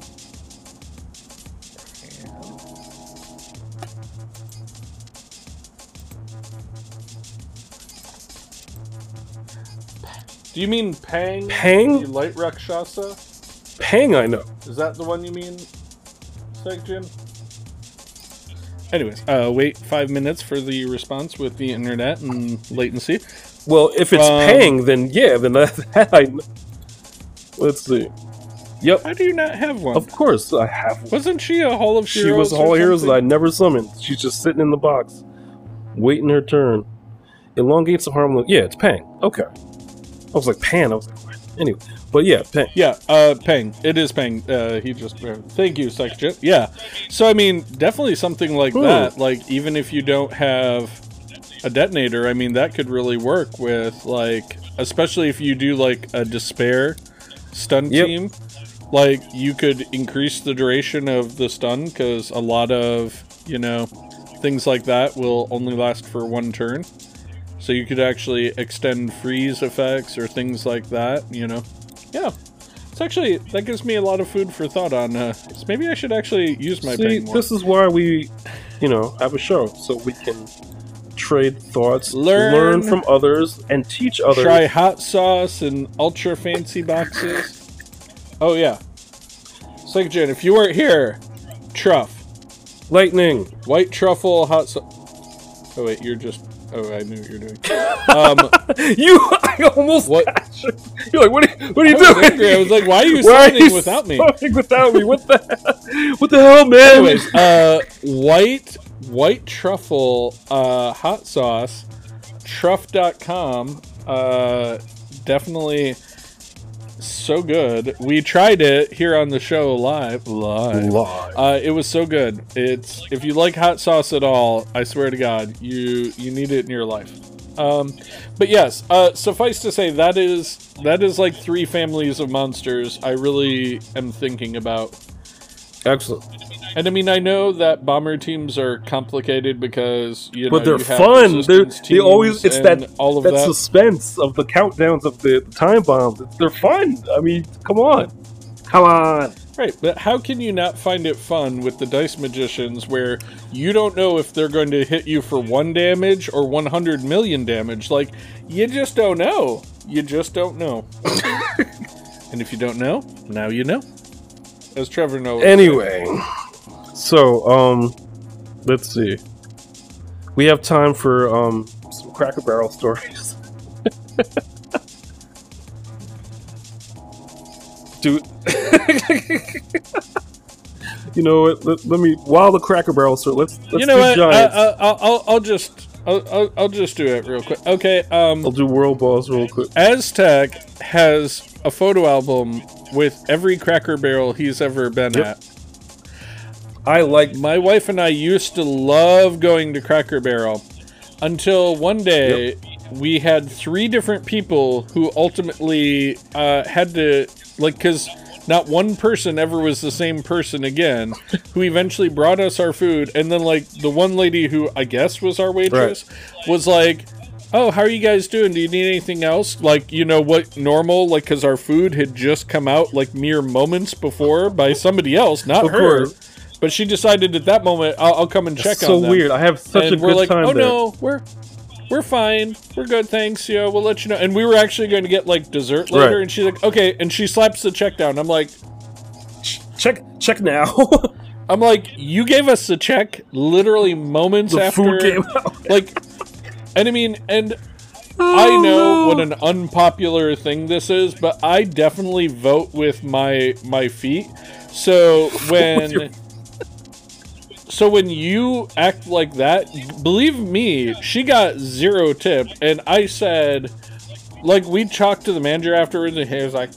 Do you mean Pang? Pang? The Light Rakshasa? Pang, I know. Is that the one you mean, Segjin? Anyways, uh, wait five minutes for the response with the internet and latency. Well, if it's Um, Pang, then yeah, then that, that I know. Let's see. Yep, How do you not have one? of course I have one. Wasn't she a Hall of Heroes? She was or Hall of Heroes that I something? never summoned. She's just sitting in the box, waiting her turn. Elongates the harmless. Yeah, it's Pang. Okay. I was like, Pan. I was like, what? Anyway. But yeah, Pang. Yeah, uh, Pang. It is Pang. Uh, he just... Uh, thank you, Psychojet. Yeah. So, I mean, definitely something like Hmm. that. Like, even if you don't have a detonator, I mean, that could really work with, like... Especially if you do, like, a Despair stun Yep. team. Like, you could increase the duration of the stun, because a lot of, you know, things like that will only last for one turn. So you could actually extend freeze effects or things like that, you know. Yeah. It's actually, that gives me a lot of food for thought on, uh, so maybe I should actually use my See, Pang more. this is why we, you know, have a show. So we can trade thoughts, Learn. learn from others, and teach others. Try hot sauce and ultra fancy boxes. Oh, yeah. Psychogen, if you weren't here, truff. Lightning. White truffle hot sauce. Oh, wait, you're just... Oh, I knew what you were doing. Um, You, I almost What? got you. You're like, what are you, what are you I was doing? angry. I was like, why are you Why are summoning you without me? summoning without me? What the, what the hell, man? Anyways, uh, white white truffle uh, hot sauce, truff dot com. Uh, definitely so good. We tried it here on the show live. Live. Live. Uh, it was so good. It's if you like hot sauce at all, I swear to God, you you need it in your life. Um, but yes, uh, suffice to say that is that is like three families of monsters I really am thinking about. Excellent. And I mean, I know that bomber teams are complicated because you know, but they're you have fun. They're they always it's and that all of that, that suspense of the countdowns of the, the time bombs. They're fun. I mean, come on, come on. Right, but how can you not find it fun with the Dice Magicians where you don't know if they're going to hit you for one damage or one hundred million damage? Like, you just don't know. You just don't know. And if you don't know, now you know. As Trevor knows. Anyway, so, um, let's see. We have time for, um, some Cracker Barrel stories. Dude. You know what? Let, let me while the Cracker Barrel story. Let's let's you know do what? Giants. I, I, I'll I'll just I'll, I'll I'll just do it real quick. Okay. Um, I'll do World Balls real quick. Aztec has a photo album with every Cracker Barrel he's ever been Yep. at. I like My wife and I used to love going to Cracker Barrel until one day Yep. we had three different people who ultimately uh, had to, like, because not one person ever was the same person again, who eventually brought us our food. And then, like, the one lady who I guess was our waitress was like, oh, how are you guys doing? Do you need anything else? Like, you know, what normal, like, because our food had just come out, like, mere moments before by somebody else, not Of her. course. But she decided at that moment, I'll, I'll come and check so on them. weird. I have such and a we're good like, time oh there. no, we're we're fine, we're good, thanks. Yeah, we'll let you know. And we were actually going to get like dessert later, Right. and she's like, okay. And she slaps the check down. I'm like, Check check now. I'm like, you gave us the check literally moments The after, food came out. like, and I mean, and Oh, I know no. what an unpopular thing this is, but I definitely vote with my my feet. So when. your- So when you act like that, believe me, she got zero tip, and I said, like, we talked to the manager afterwards, and he was like,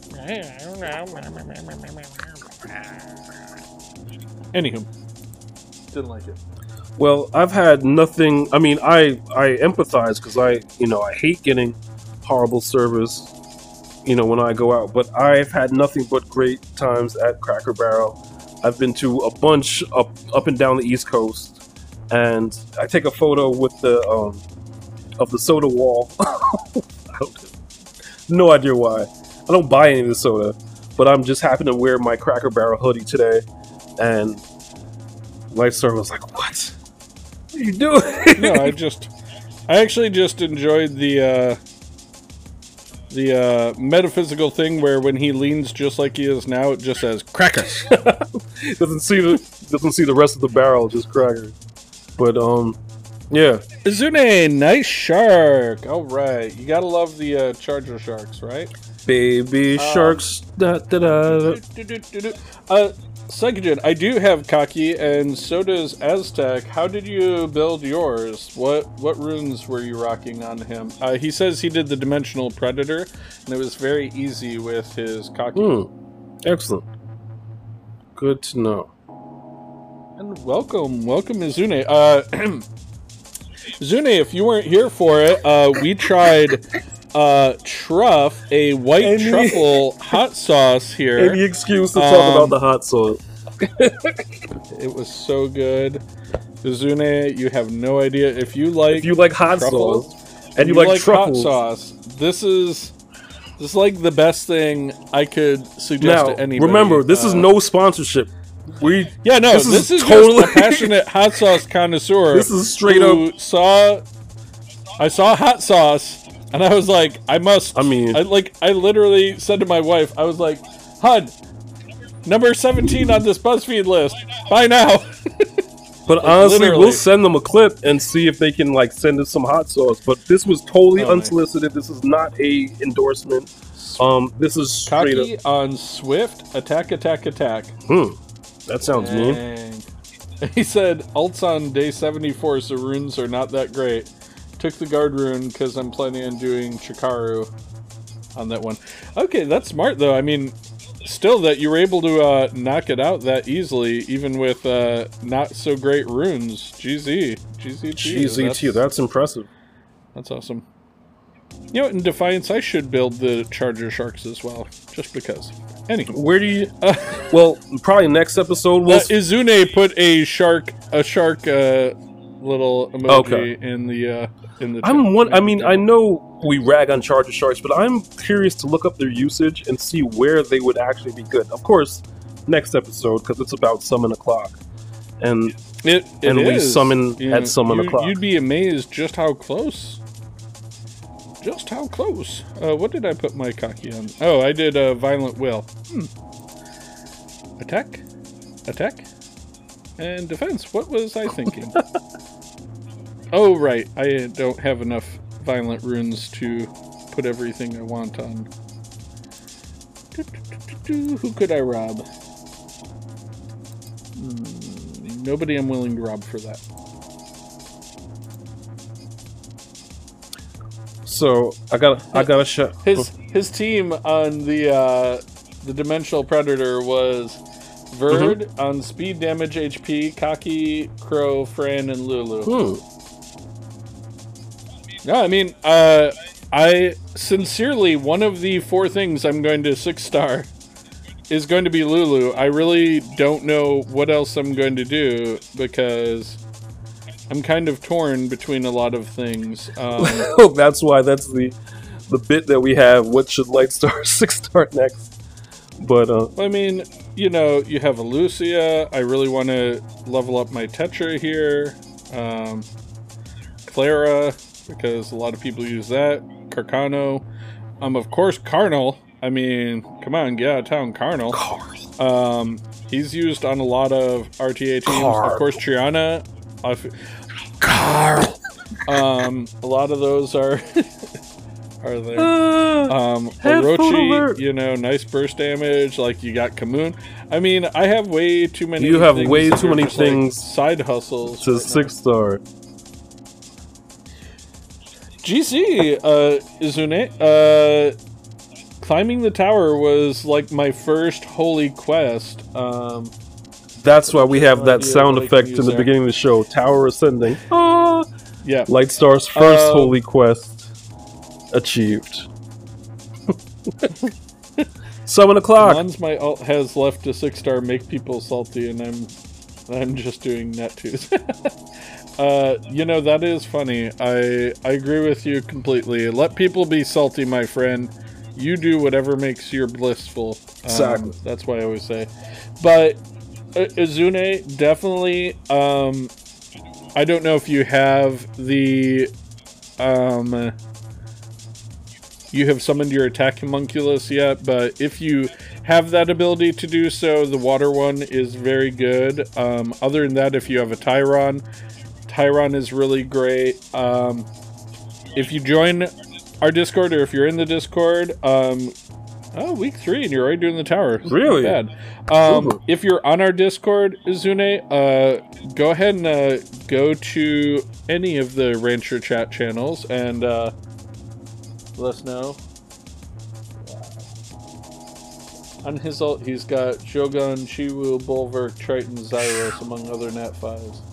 anywho, didn't like it. Well, I've had nothing. I mean, I I empathize because I you know I hate getting horrible service. You know when I go out, but I've had nothing but great times at Cracker Barrel. I've been to a bunch up up and down the East Coast, and I take a photo with the um of the soda wall. I don't, no idea why. I don't buy any of the soda, but I'm just happen to wear my Cracker Barrel hoodie today, and Lightstar was like, "What? What are you doing?" No, I just, I actually just enjoyed the, uh, the, uh, metaphysical thing where when he leans just like he is now, it just says, crackers. doesn't see the doesn't see the rest of the barrel, just crackers. But um, yeah. Izune, nice shark. All right, you gotta love the uh, Charger sharks, right? Baby Um, sharks. Da, da, da. Uh, Psychogen, I do have Kaki, and so does Aztec. How did you build yours? What what runes were you rocking on him? Uh, he says he did the Dimensional Predator, and it was very easy with his Kaki. Hmm. Excellent. Good to know. And welcome, welcome, Izune. Uh, Izune, if you weren't here for it, uh, we tried uh, Truff, a white Any- truffle hot sauce here. Any excuse to talk Um, about the hot sauce. It was so good. Izune, you have no idea. If you like If you like hot truffles, sauce and you, like, hot truffles, sauce, this is this is like the best thing I could suggest now to anybody. remember this is Uh, no sponsorship. We Yeah, no, this this, is is, totally- just a passionate hot sauce connoisseur. This is straight who up- saw. I saw hot sauce, and I was like, I must. I mean- I, like, I literally said to my wife, I was like, Hud, number seventeen on this BuzzFeed list. Bye now. But honestly, literally. we'll send them a clip and see if they can like send us some hot sauce. But this was totally Oh, nice. unsolicited. This is not a endorsement. Um, this is straight Cocky up. on Swift. Attack, attack, attack. Hmm, that sounds mean. Dang. He said, Alts on day seventy-four, so runes are not that great. Took the guard rune because I'm planning on doing Chikaru. on that one. Okay, that's smart though. I mean, still that you were able to uh, knock it out that easily, even with uh, not so great runes. G Z, G Z to you. G Z to you. That's impressive. That's awesome. You know, in Defiance, I should build the Charger Sharks as well, just because. Anyway, where do you? Uh, well, probably next episode we'll. Uh, Izune put a shark, a shark, uh, little emoji okay. in the uh, in the. I'm one. I mean, I know we rag on Charger Sharks, but I'm curious to look up their usage and see where they would actually be good. Of course, next episode because it's about summon o'clock, and it, it and is. we summon you at summon you, o'clock. You'd be amazed just how close. Just how close. Uh, what did I put my cocky on? Oh, I did a uh, Violent Will. Hmm. Attack, attack, and defense. What was I thinking? Oh, right. I don't have enough violent runes to put everything I want on. Who could I rob? Hmm, nobody I'm willing to rob for that. So I got I got a shot. His his team on the uh, the Dimensional Predator was Verd mm-hmm. on speed, damage, H P, Kaki, Crow, Fran, and Lulu. Hmm. No, I mean, uh, I sincerely one of the four things I'm going to six star is going to be Lulu. I really don't know what else I'm going to do because I'm kind of torn between a lot of things. Um, oh, that's why that's the the bit that we have. What should Lightstar six star next? But uh, I mean, you know, you have a Lucia. I really want to level up my Tetra here. Um, Clara, because a lot of people use that. Carcano. Um, of course, Carnal. I mean, come on, get out of town, Carnal. Carl. Um, he's used on a lot of R T A teams. Carl. Of course, Triana. Carl. Um, a lot of those are are there. Uh, um, Orochi, you know, nice burst damage. Like you got Kamoon. I mean, I have way too many. You have things way that too are many just, like, things side hustles to right six star. G C, uh, Izune, uh, climbing the tower was like my first holy quest. Um, That's why we have that idea sound what I effect can in use the there. beginning of the show. Tower ascending. Ah! Yeah. Lightstar's first Um, holy quest achieved. Seven o'clock. Once my alt has left a six star, make people salty, and I'm, I'm just doing net twos. uh, you know that is funny. I I agree with you completely. Let people be salty, my friend. You do whatever makes you blissful. Um, Exactly. That's what I always say. But uh, Izune definitely. Um, I don't know if you have the. Um, you have summoned your attack homunculus yet, but if you have that ability to do so, the water one is very good. Um, other than that, if you have a Tyron, Tyron is really great. Um, if you join our Discord, or if you're in the Discord, um, oh, week three, and you're already doing the tower. Really? Not bad. Um, if you're on our Discord, Izune, uh, go ahead and uh, go to any of the Rancher chat channels and uh, let us know. On his ult, he's got Shogun, Chiwu, Bulwark, Triton, Zyros, among other nat fives.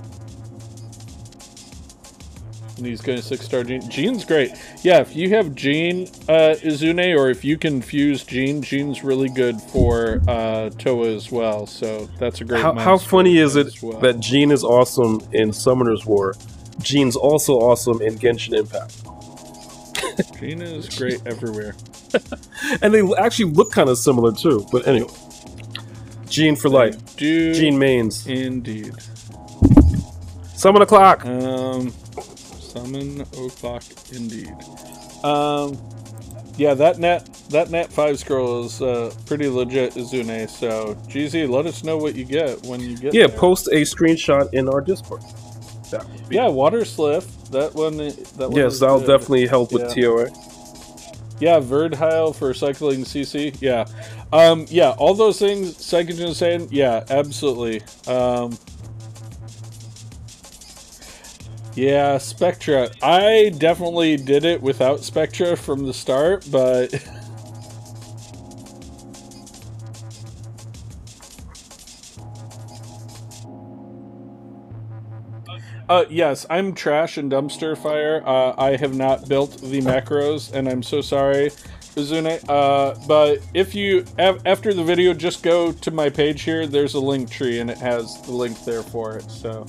And he's going to six star Jean. Jean's great. Yeah, if you have Jean, uh, Izune, or if you can fuse Jean, Jean's really good for uh, Toa as well. So that's a great. How, how funny is it well. that Jean is awesome in Summoner's War? Jean's also awesome in Genshin Impact. Jean is great everywhere. And they actually look kind of similar too. But anyway, Jean for life. Do Jean mains. Indeed. Summon o'clock. Um, summon o'clock indeed. Um, yeah, that net that net five scroll is uh, pretty legit, Izune. So G Z, let us know what you get when you get. Yeah, there. post a screenshot in our Discord. That would be Yeah, water sliff. That one. That one yes, is that'll good. definitely help with Yeah. T O A. Yeah, Verdheil for cycling C C. Yeah. Um, yeah, all those things Psychogen is saying, yeah, absolutely. Um, yeah, Spectra. I definitely did it without Spectra from the start, but Uh, yes, I'm trash and dumpster fire. Uh, I have not built the macros, and I'm so sorry, Uzune. Uh, but if you, af after the video, just go to my page here. There's a link tree, and it has the link there for it. So,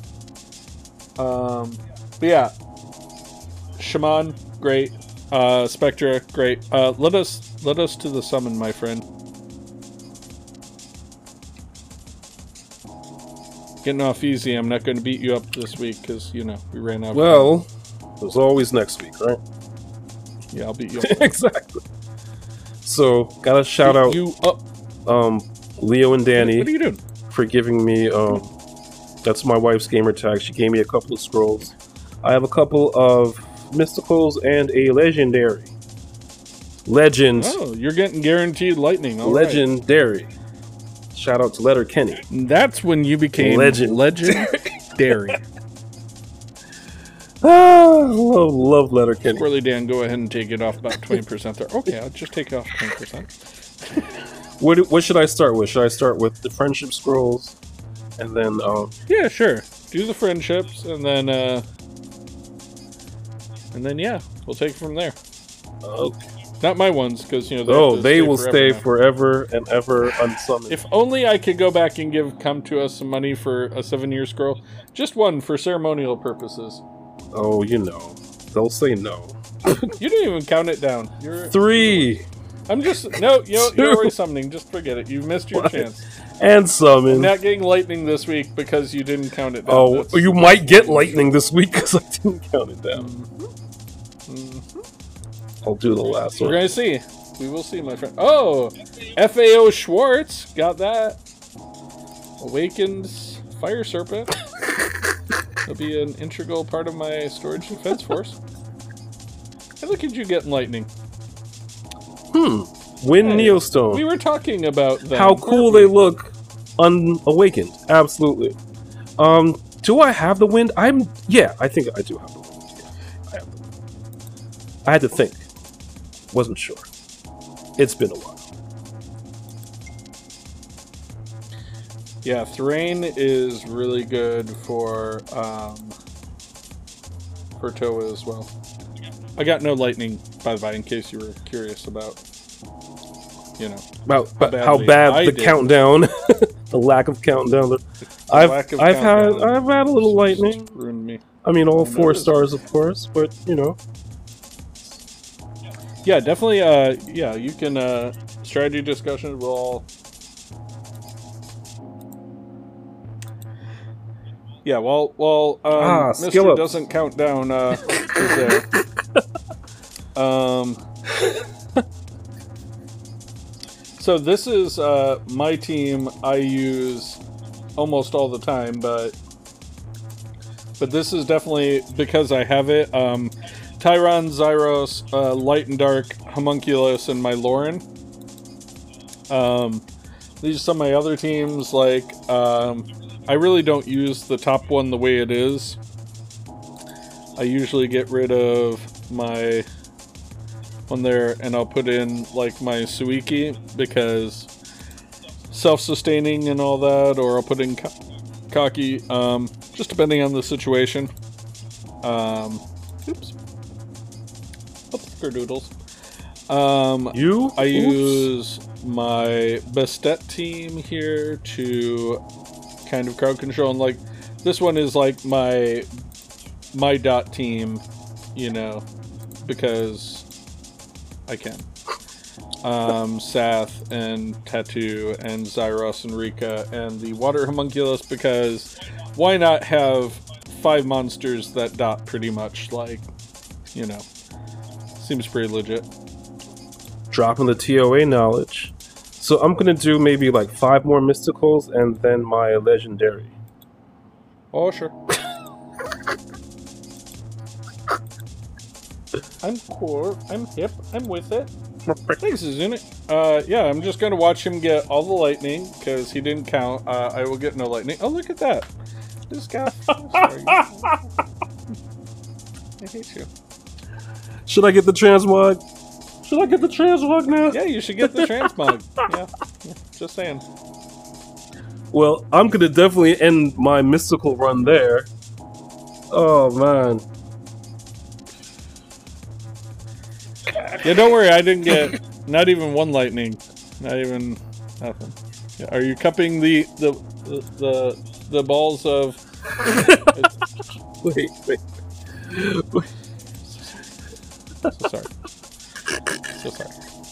um, but yeah, Shaman, great. Uh, Spectra, great. Uh, let us let us to the summon, my friend. Getting off easy. I'm not going to beat you up this week because, you know, we ran out. Well, there's always next week, right? Yeah, I'll beat you up. Exactly. So, gotta shout beat out you up. um, Leo and Danny. What are you doing? For giving me, um, that's my wife's gamer tag. She gave me a couple of scrolls. I have a couple of mysticals and a legendary. Legend. Oh, you're getting guaranteed lightning. All legendary. Right. Shout out to Letter Kenny. That's when you became Legend. legendary. Ah, love, love Letter Kenny. Squirrely Dan, go ahead and take it off about twenty percent there. Okay, I'll just take it off twenty percent. What, what should I start with? Should I start with the friendship scrolls? And then, um... yeah, sure. Do the friendships, and then, uh... and then, yeah, we'll take it from there. Okay. Not my ones, because, you know, they oh, they stay will forever stay now. forever and ever unsummoned. If only I could go back and give Come To Us some money for a seven-year scroll. Just one, for ceremonial purposes. Oh, you know. They'll say no. You didn't even count it down. You're Three! I'm just... No, you know, you're already summoning. Just forget it. You've missed your What? chance. And summon. I'm not getting lightning this week because you didn't count it down. Oh, That's- you might get lightning this week because I didn't count it down. Mm-hmm. I'll do the last We're one. gonna see. We will see, my friend. Oh! F A O Schwartz! Got that. Awakened Fire Serpent. It'll be an integral part of my storage defense force. Hey, look at you getting lightning. Hmm. Wind Hey, Neostone. We were talking about them. How cool they look unawakened. Absolutely. Um, do I have the wind? I'm... Yeah, I think I do have the wind. Yeah, I have the wind. I had to think. Wasn't sure. It's been a while. Yeah, Thrain is really good for, um... for Toa as well. I got no lightning, by the way, in case you were curious about, you know, About how, how, how badly bad I the did. countdown, the lack of countdown. The, I've lack of I've countdown had I've had a little just lightning. ruined me. I mean, all I four noticed. stars, of course, but you know. Yeah, definitely. Uh, yeah, you can. Uh, strategy discussion will all. Yeah, while while um, Ah, Mister skill ups. doesn't count down, uh, is there. Um. So this is uh, my team. I use almost all the time, but but this is definitely because I have it. Um, Tyron, Zyros, uh, Light and Dark, Homunculus, and my Lauren. Um, these are some of my other teams. Like, um, I really don't use the top one the way it is. I usually get rid of my one there, and I'll put in like my Suiki because self-sustaining and all that, or I'll put in Ka Kaki, um, just depending on the situation. Um, oops. Doodles. Um, You? I Oops. use my Bastet team here to kind of crowd control, and like this one is like my my dot team, you know, because I can. Um, Sath and Tattoo and Zyros and Rika and the Water Homunculus, because why not have five monsters that dot pretty much, like, you know. Seems pretty legit. Dropping the T O A knowledge. So I'm gonna do maybe like five more mysticals and then my legendary. Oh, sure. I'm cool. I'm hip. I'm with it. Thanks, Zunit. Uh, yeah, I'm just gonna watch him get all the lightning because he didn't count. Uh, I will get no lightning. Oh, look at that. This guy. Oh, sorry. I hate you. Should I get the transmog? Should I get the transmog now? Yeah, you should get the transmog. Yeah, yeah, just saying. Well, I'm gonna definitely end my mystical run there. Oh man. Yeah, don't worry. I didn't get not even one lightning. Not even nothing. Yeah, are you cupping the the the the, the balls of? wait, wait. wait. So sorry. So sorry.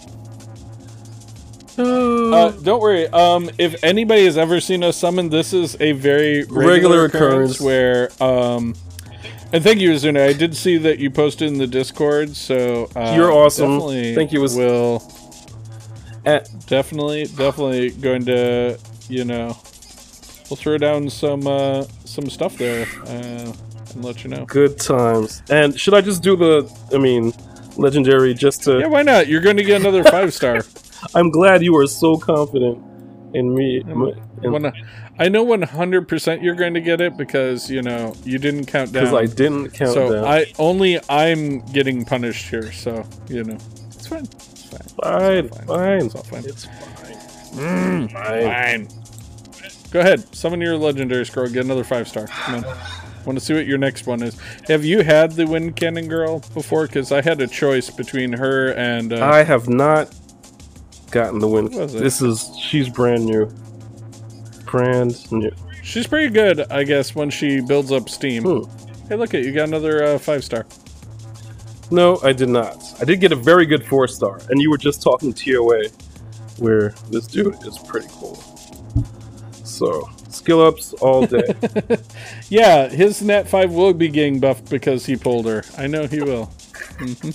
Uh, don't worry. Um, if anybody has ever seen us summon, this is a very regular, Regular occurrence, occurrence. where um, and thank you, Azuna. I did see that you posted in the Discord, so uh, You're awesome. Definitely Thank you. Was will at, definitely definitely going to you know we'll throw down some uh, some stuff there uh, and let you know. good times. And should I just do the? I mean, legendary just to? Yeah, why not? You're going to get another five star. I'm glad you are so confident in me. in- When I, I know one hundred percent you're going to get it because, you know, you didn't count down. Because I didn't count so down. I only I'm getting punished here, so, you know. It's fine. It's fine. fine, It's all fine. It's all fine. It's fine. Mm, Fine. fine. Go ahead. Summon your legendary scroll. Get another five star. Come on. Want to see what your next one is. Have you had the Wind Cannon Girl before? Because I had a choice between her and... Uh, I have not gotten the win. Who was it? This is she's brand new. Brand new. she's pretty good, I guess, when she builds up steam. Hmm. Hey, look it. You got another uh, five star. No, I did not. I did get a very good four star, and you were just talking T O A, where this dude is pretty cool. So skill ups all day. Yeah, his Nat five will be getting buffed because he pulled her. I know he will. Mhm.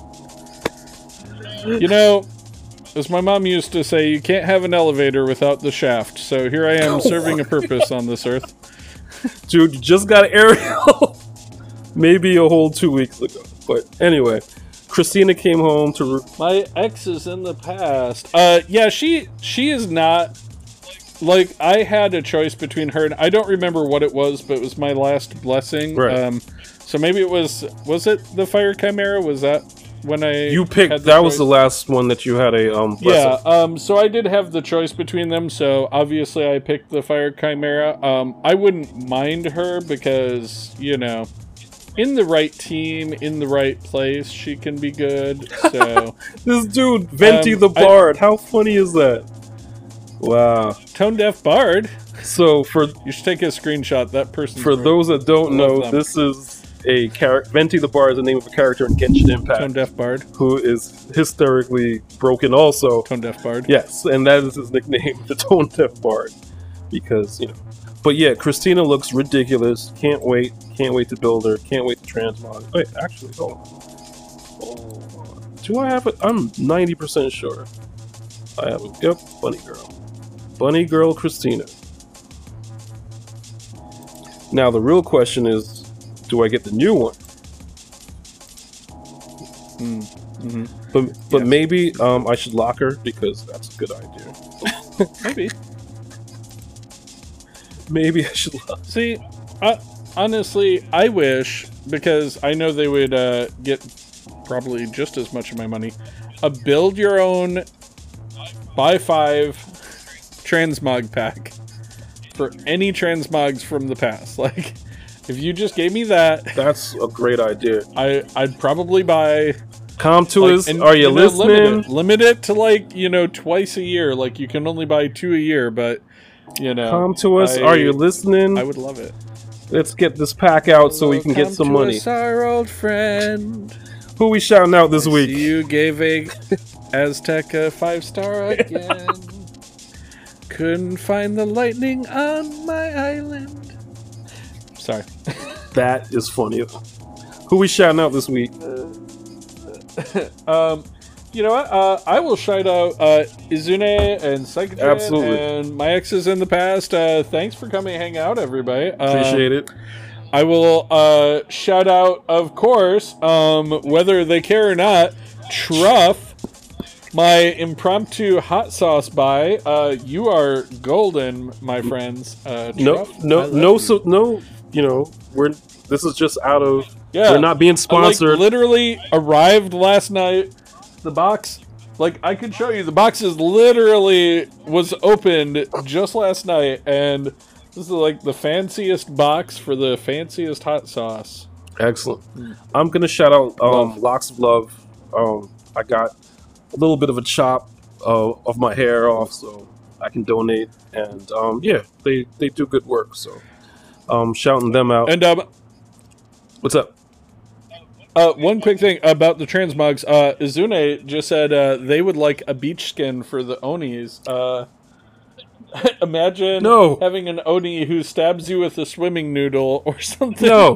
You know, as my mom used to say, you can't have an elevator without the shaft. So here I am serving a purpose on this earth. Dude, you just got Ariel. Maybe a whole two weeks ago. But anyway, Christina came home to. Re- My ex is in the past. Uh, yeah, she she is not. Like, I had a choice between her and I don't remember what it was, but it was my last blessing. Right. Um, so maybe it was was it the Fire Chimera? Was that when I you had picked. the That was choice? the last one that you had a um. Yeah, blessing. um, so I did have the choice between them, so obviously I picked the Fire Chimera. Um, I wouldn't mind her because, you know, in the right team, in the right place, she can be good, so... This dude, Venti Um, the I- Bard. How funny is that? Wow. Tone Deaf Bard? So for You should take a screenshot, that person. for those that don't Love know, them. this is a character. Venti the Bard is the name of a character in Genshin Tone Impact, Deaf Bard. who is hysterically broken. Also, Tone Deaf Bard. yes, and that is his nickname, the Tone Deaf Bard, because you know. But yeah, Christina looks ridiculous. Can't wait. Can't wait to build her. Can't wait to transmog. Wait, actually, hold on. Hold on. Do I have it? I'm ninety percent sure. I have it. Yep, Bunny Girl. Bunny Girl Christina. Now the real question is, do I get the new one? Mm, mhm. But but Yes. maybe um, I should lock her because that's a good idea. Maybe. Maybe I should lock. See, I, honestly, I wish, because I know they would uh, get probably just as much of my money, a build your own buy five transmog pack for any transmogs from the past. Like, if you just gave me that, That's a great idea. I, I'd probably buy... Come to like, us. and, Are you, know, Limit listening? it. limit it to, like, you know, twice a year. Like, you can only buy two a year, but, you know... Come to us. I- Are you listening? I would love it. Let's get this pack out so we can get Come some to money. us, our old friend. Who we shouting out this See, week? you gave a Aztec a five star again. Couldn't find the lightning on my island. Sorry. That is funny. Who we shouting out this week? Um, you know what? Uh, I will shout out uh, Izune and Psychogen Absolutely. and my exes in the past. Uh, thanks for coming and hang out, everybody. Uh, Appreciate it. I will uh, shout out, of course, um, whether they care or not, Truff, my impromptu hot sauce buy. Uh, you are golden, my friends. Uh, No, Truff, I no, love no, you. so no. You know, we're this is just out of. Yeah, We're not being I, like, sponsored. literally arrived last night. The box, like I could show you, the box is literally was opened just last night, and This is like the fanciest box for the fanciest hot sauce. Excellent. I'm gonna shout out um, Love. Locks of Love. Um, I got a little bit of a chop uh, of my hair off, so I can donate. And um, yeah, they they do good work. So um, shouting them out. And um, What's up? uh, one quick thing about the transmogs. Uh, Izune just said uh, they would like a beach skin for the Onis. Uh, imagine No. having an Oni who stabs you with a swimming noodle or something. No.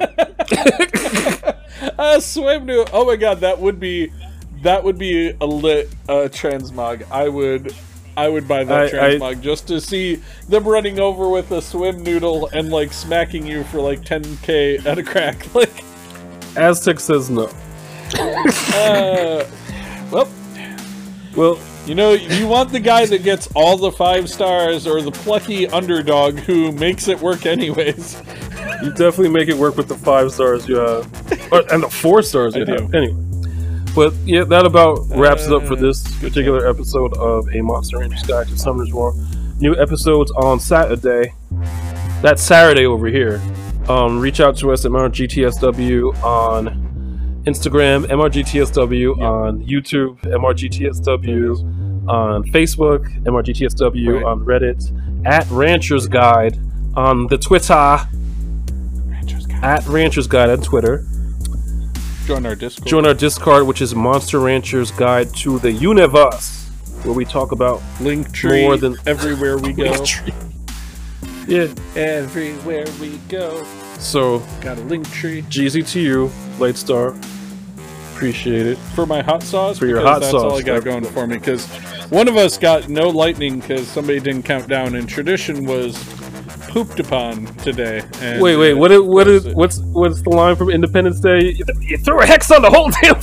A swim noodle. Oh my god, that would be that would be a lit uh, transmog. I would I would buy that I- transmog just to see them running over with a swim noodle and like smacking you for like ten K at a crack. Like, Aztec says no. uh, well, Well, you know, you want the guy that gets all the five stars or the plucky underdog who makes it work anyways. you definitely make it work with the five stars you have, or, and the four stars you I do. have. Anyway, but yeah, that about wraps it up for Uh, this particular episode of A Monster Rancher's Guide to Summoner's War. New episodes on Saturday. That's Saturday over here. Um, reach out to us at M R G T S W on Instagram, M R G T S W Yeah. on YouTube, M R G T S W on Facebook, M R G T S W Right. on Reddit, at Rancher's Guide on the Twitter, at Rancher's Guide on Twitter. Join our Discord. Join our Discord, which is Monster Rancher's Guide to the Universe, where we talk about Link tree more than- everywhere we go. yeah. Everywhere we go. So, Got a link tree. Jeezy to you, Lightstar. Appreciate it. For my hot sauce? For your because hot that's sauce, all I got that's- going for me. Because one of us got no lightning because somebody didn't count down, and tradition was pooped upon today. And Wait, wait. uh, What? Is, what was is? it? What's? What's the line from Independence Day? You, you threw a hex on the whole damn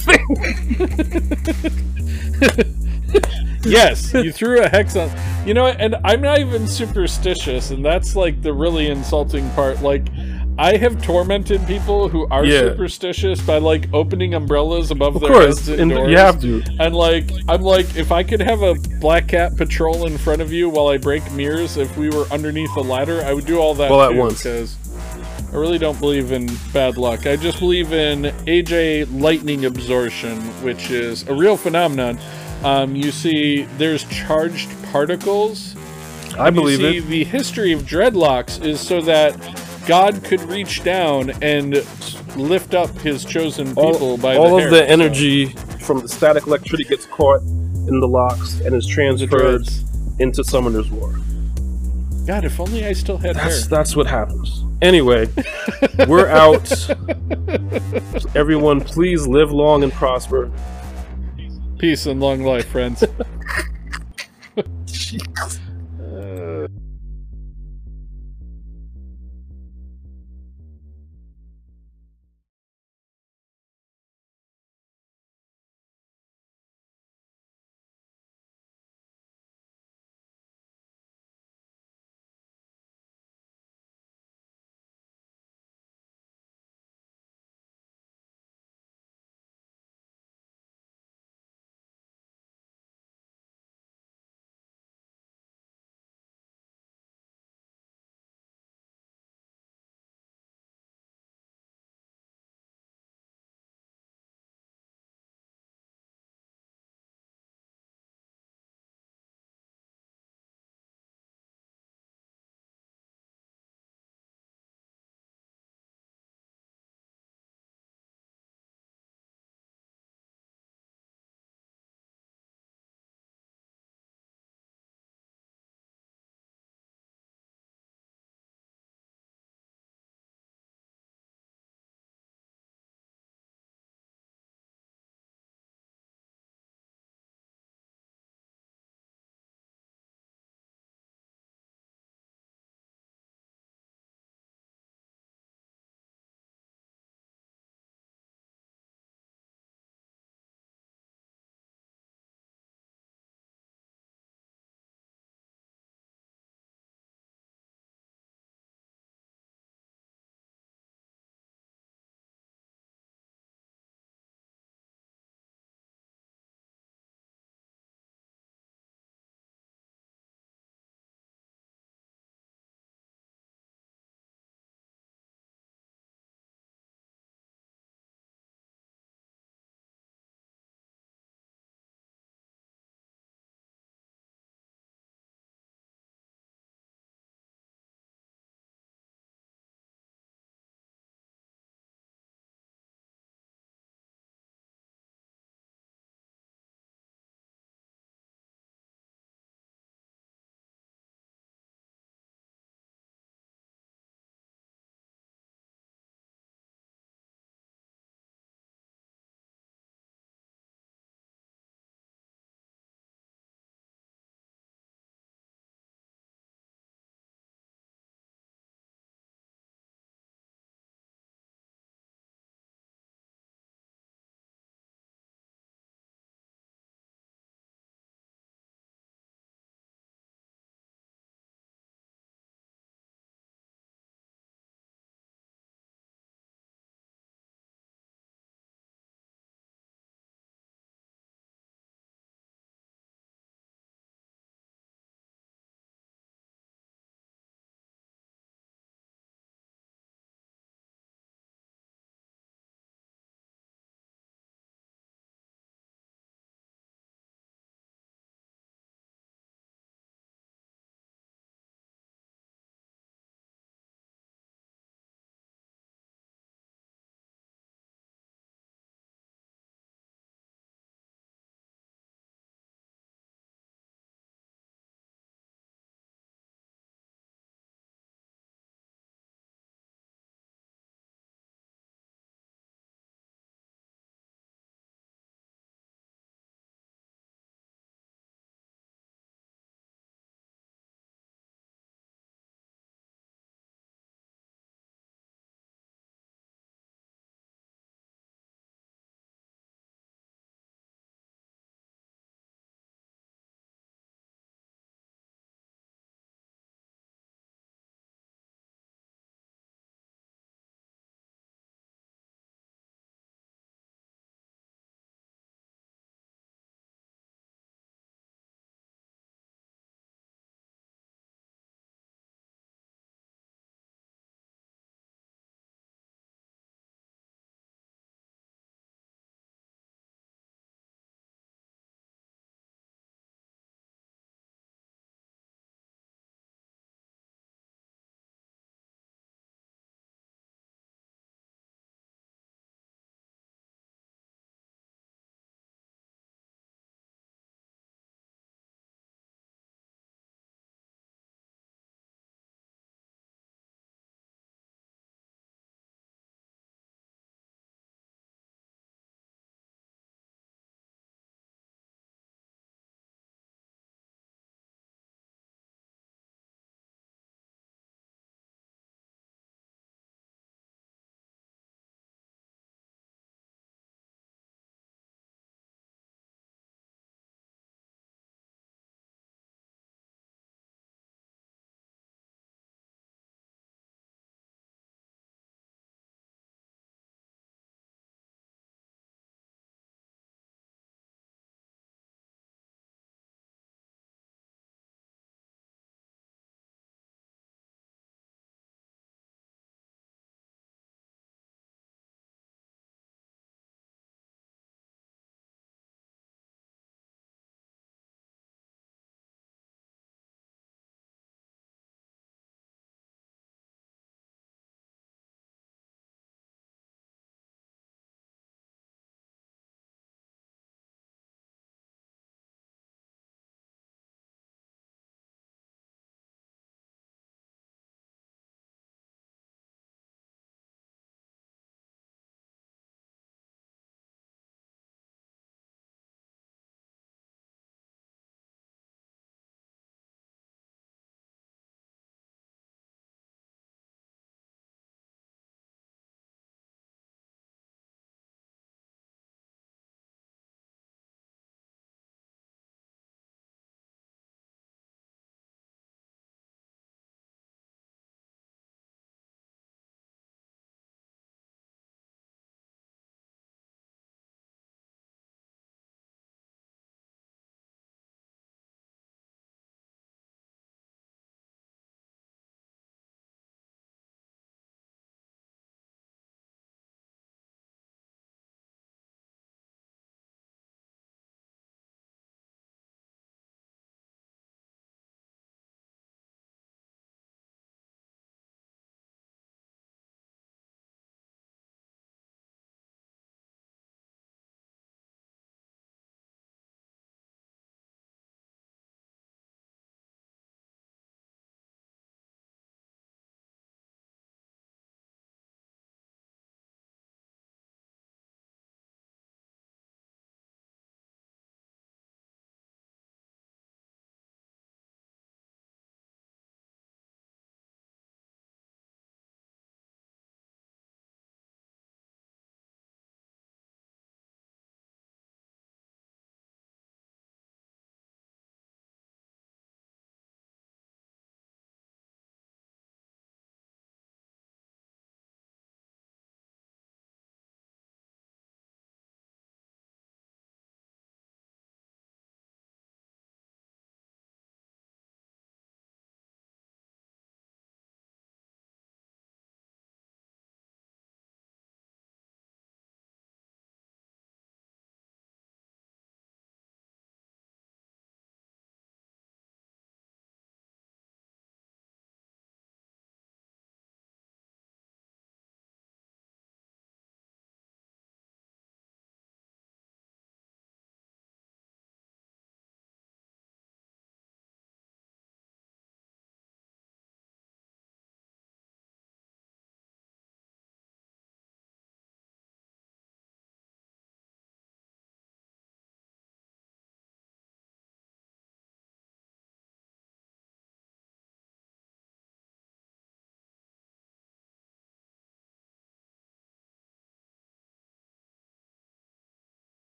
thing. Yes, you threw a hex on. You know, and I'm not even superstitious, and that's like the really insulting part. Like, I have tormented people who are Yeah. superstitious by like opening umbrellas above Of their course, heads and indoors. you have to. And like, I'm like, if I could have a black cat patrol in front of you while I break mirrors, if we were underneath a ladder, I would do all that All at too, once. because I really don't believe in bad luck. I just believe in A J lightning absorption, which is a real phenomenon. Um, you see, there's charged particles. I believe you see, it. the history of dreadlocks is so that God could reach down and lift up his chosen people All, by all the of hair, the energy from the static electricity gets caught in the locks and is so the transferred dreads. into Summoner's War. God, if only I still had That's hair. that's what happens. Anyway, we're out. Everyone, please live long and prosper. Peace and long life, friends. Jeez.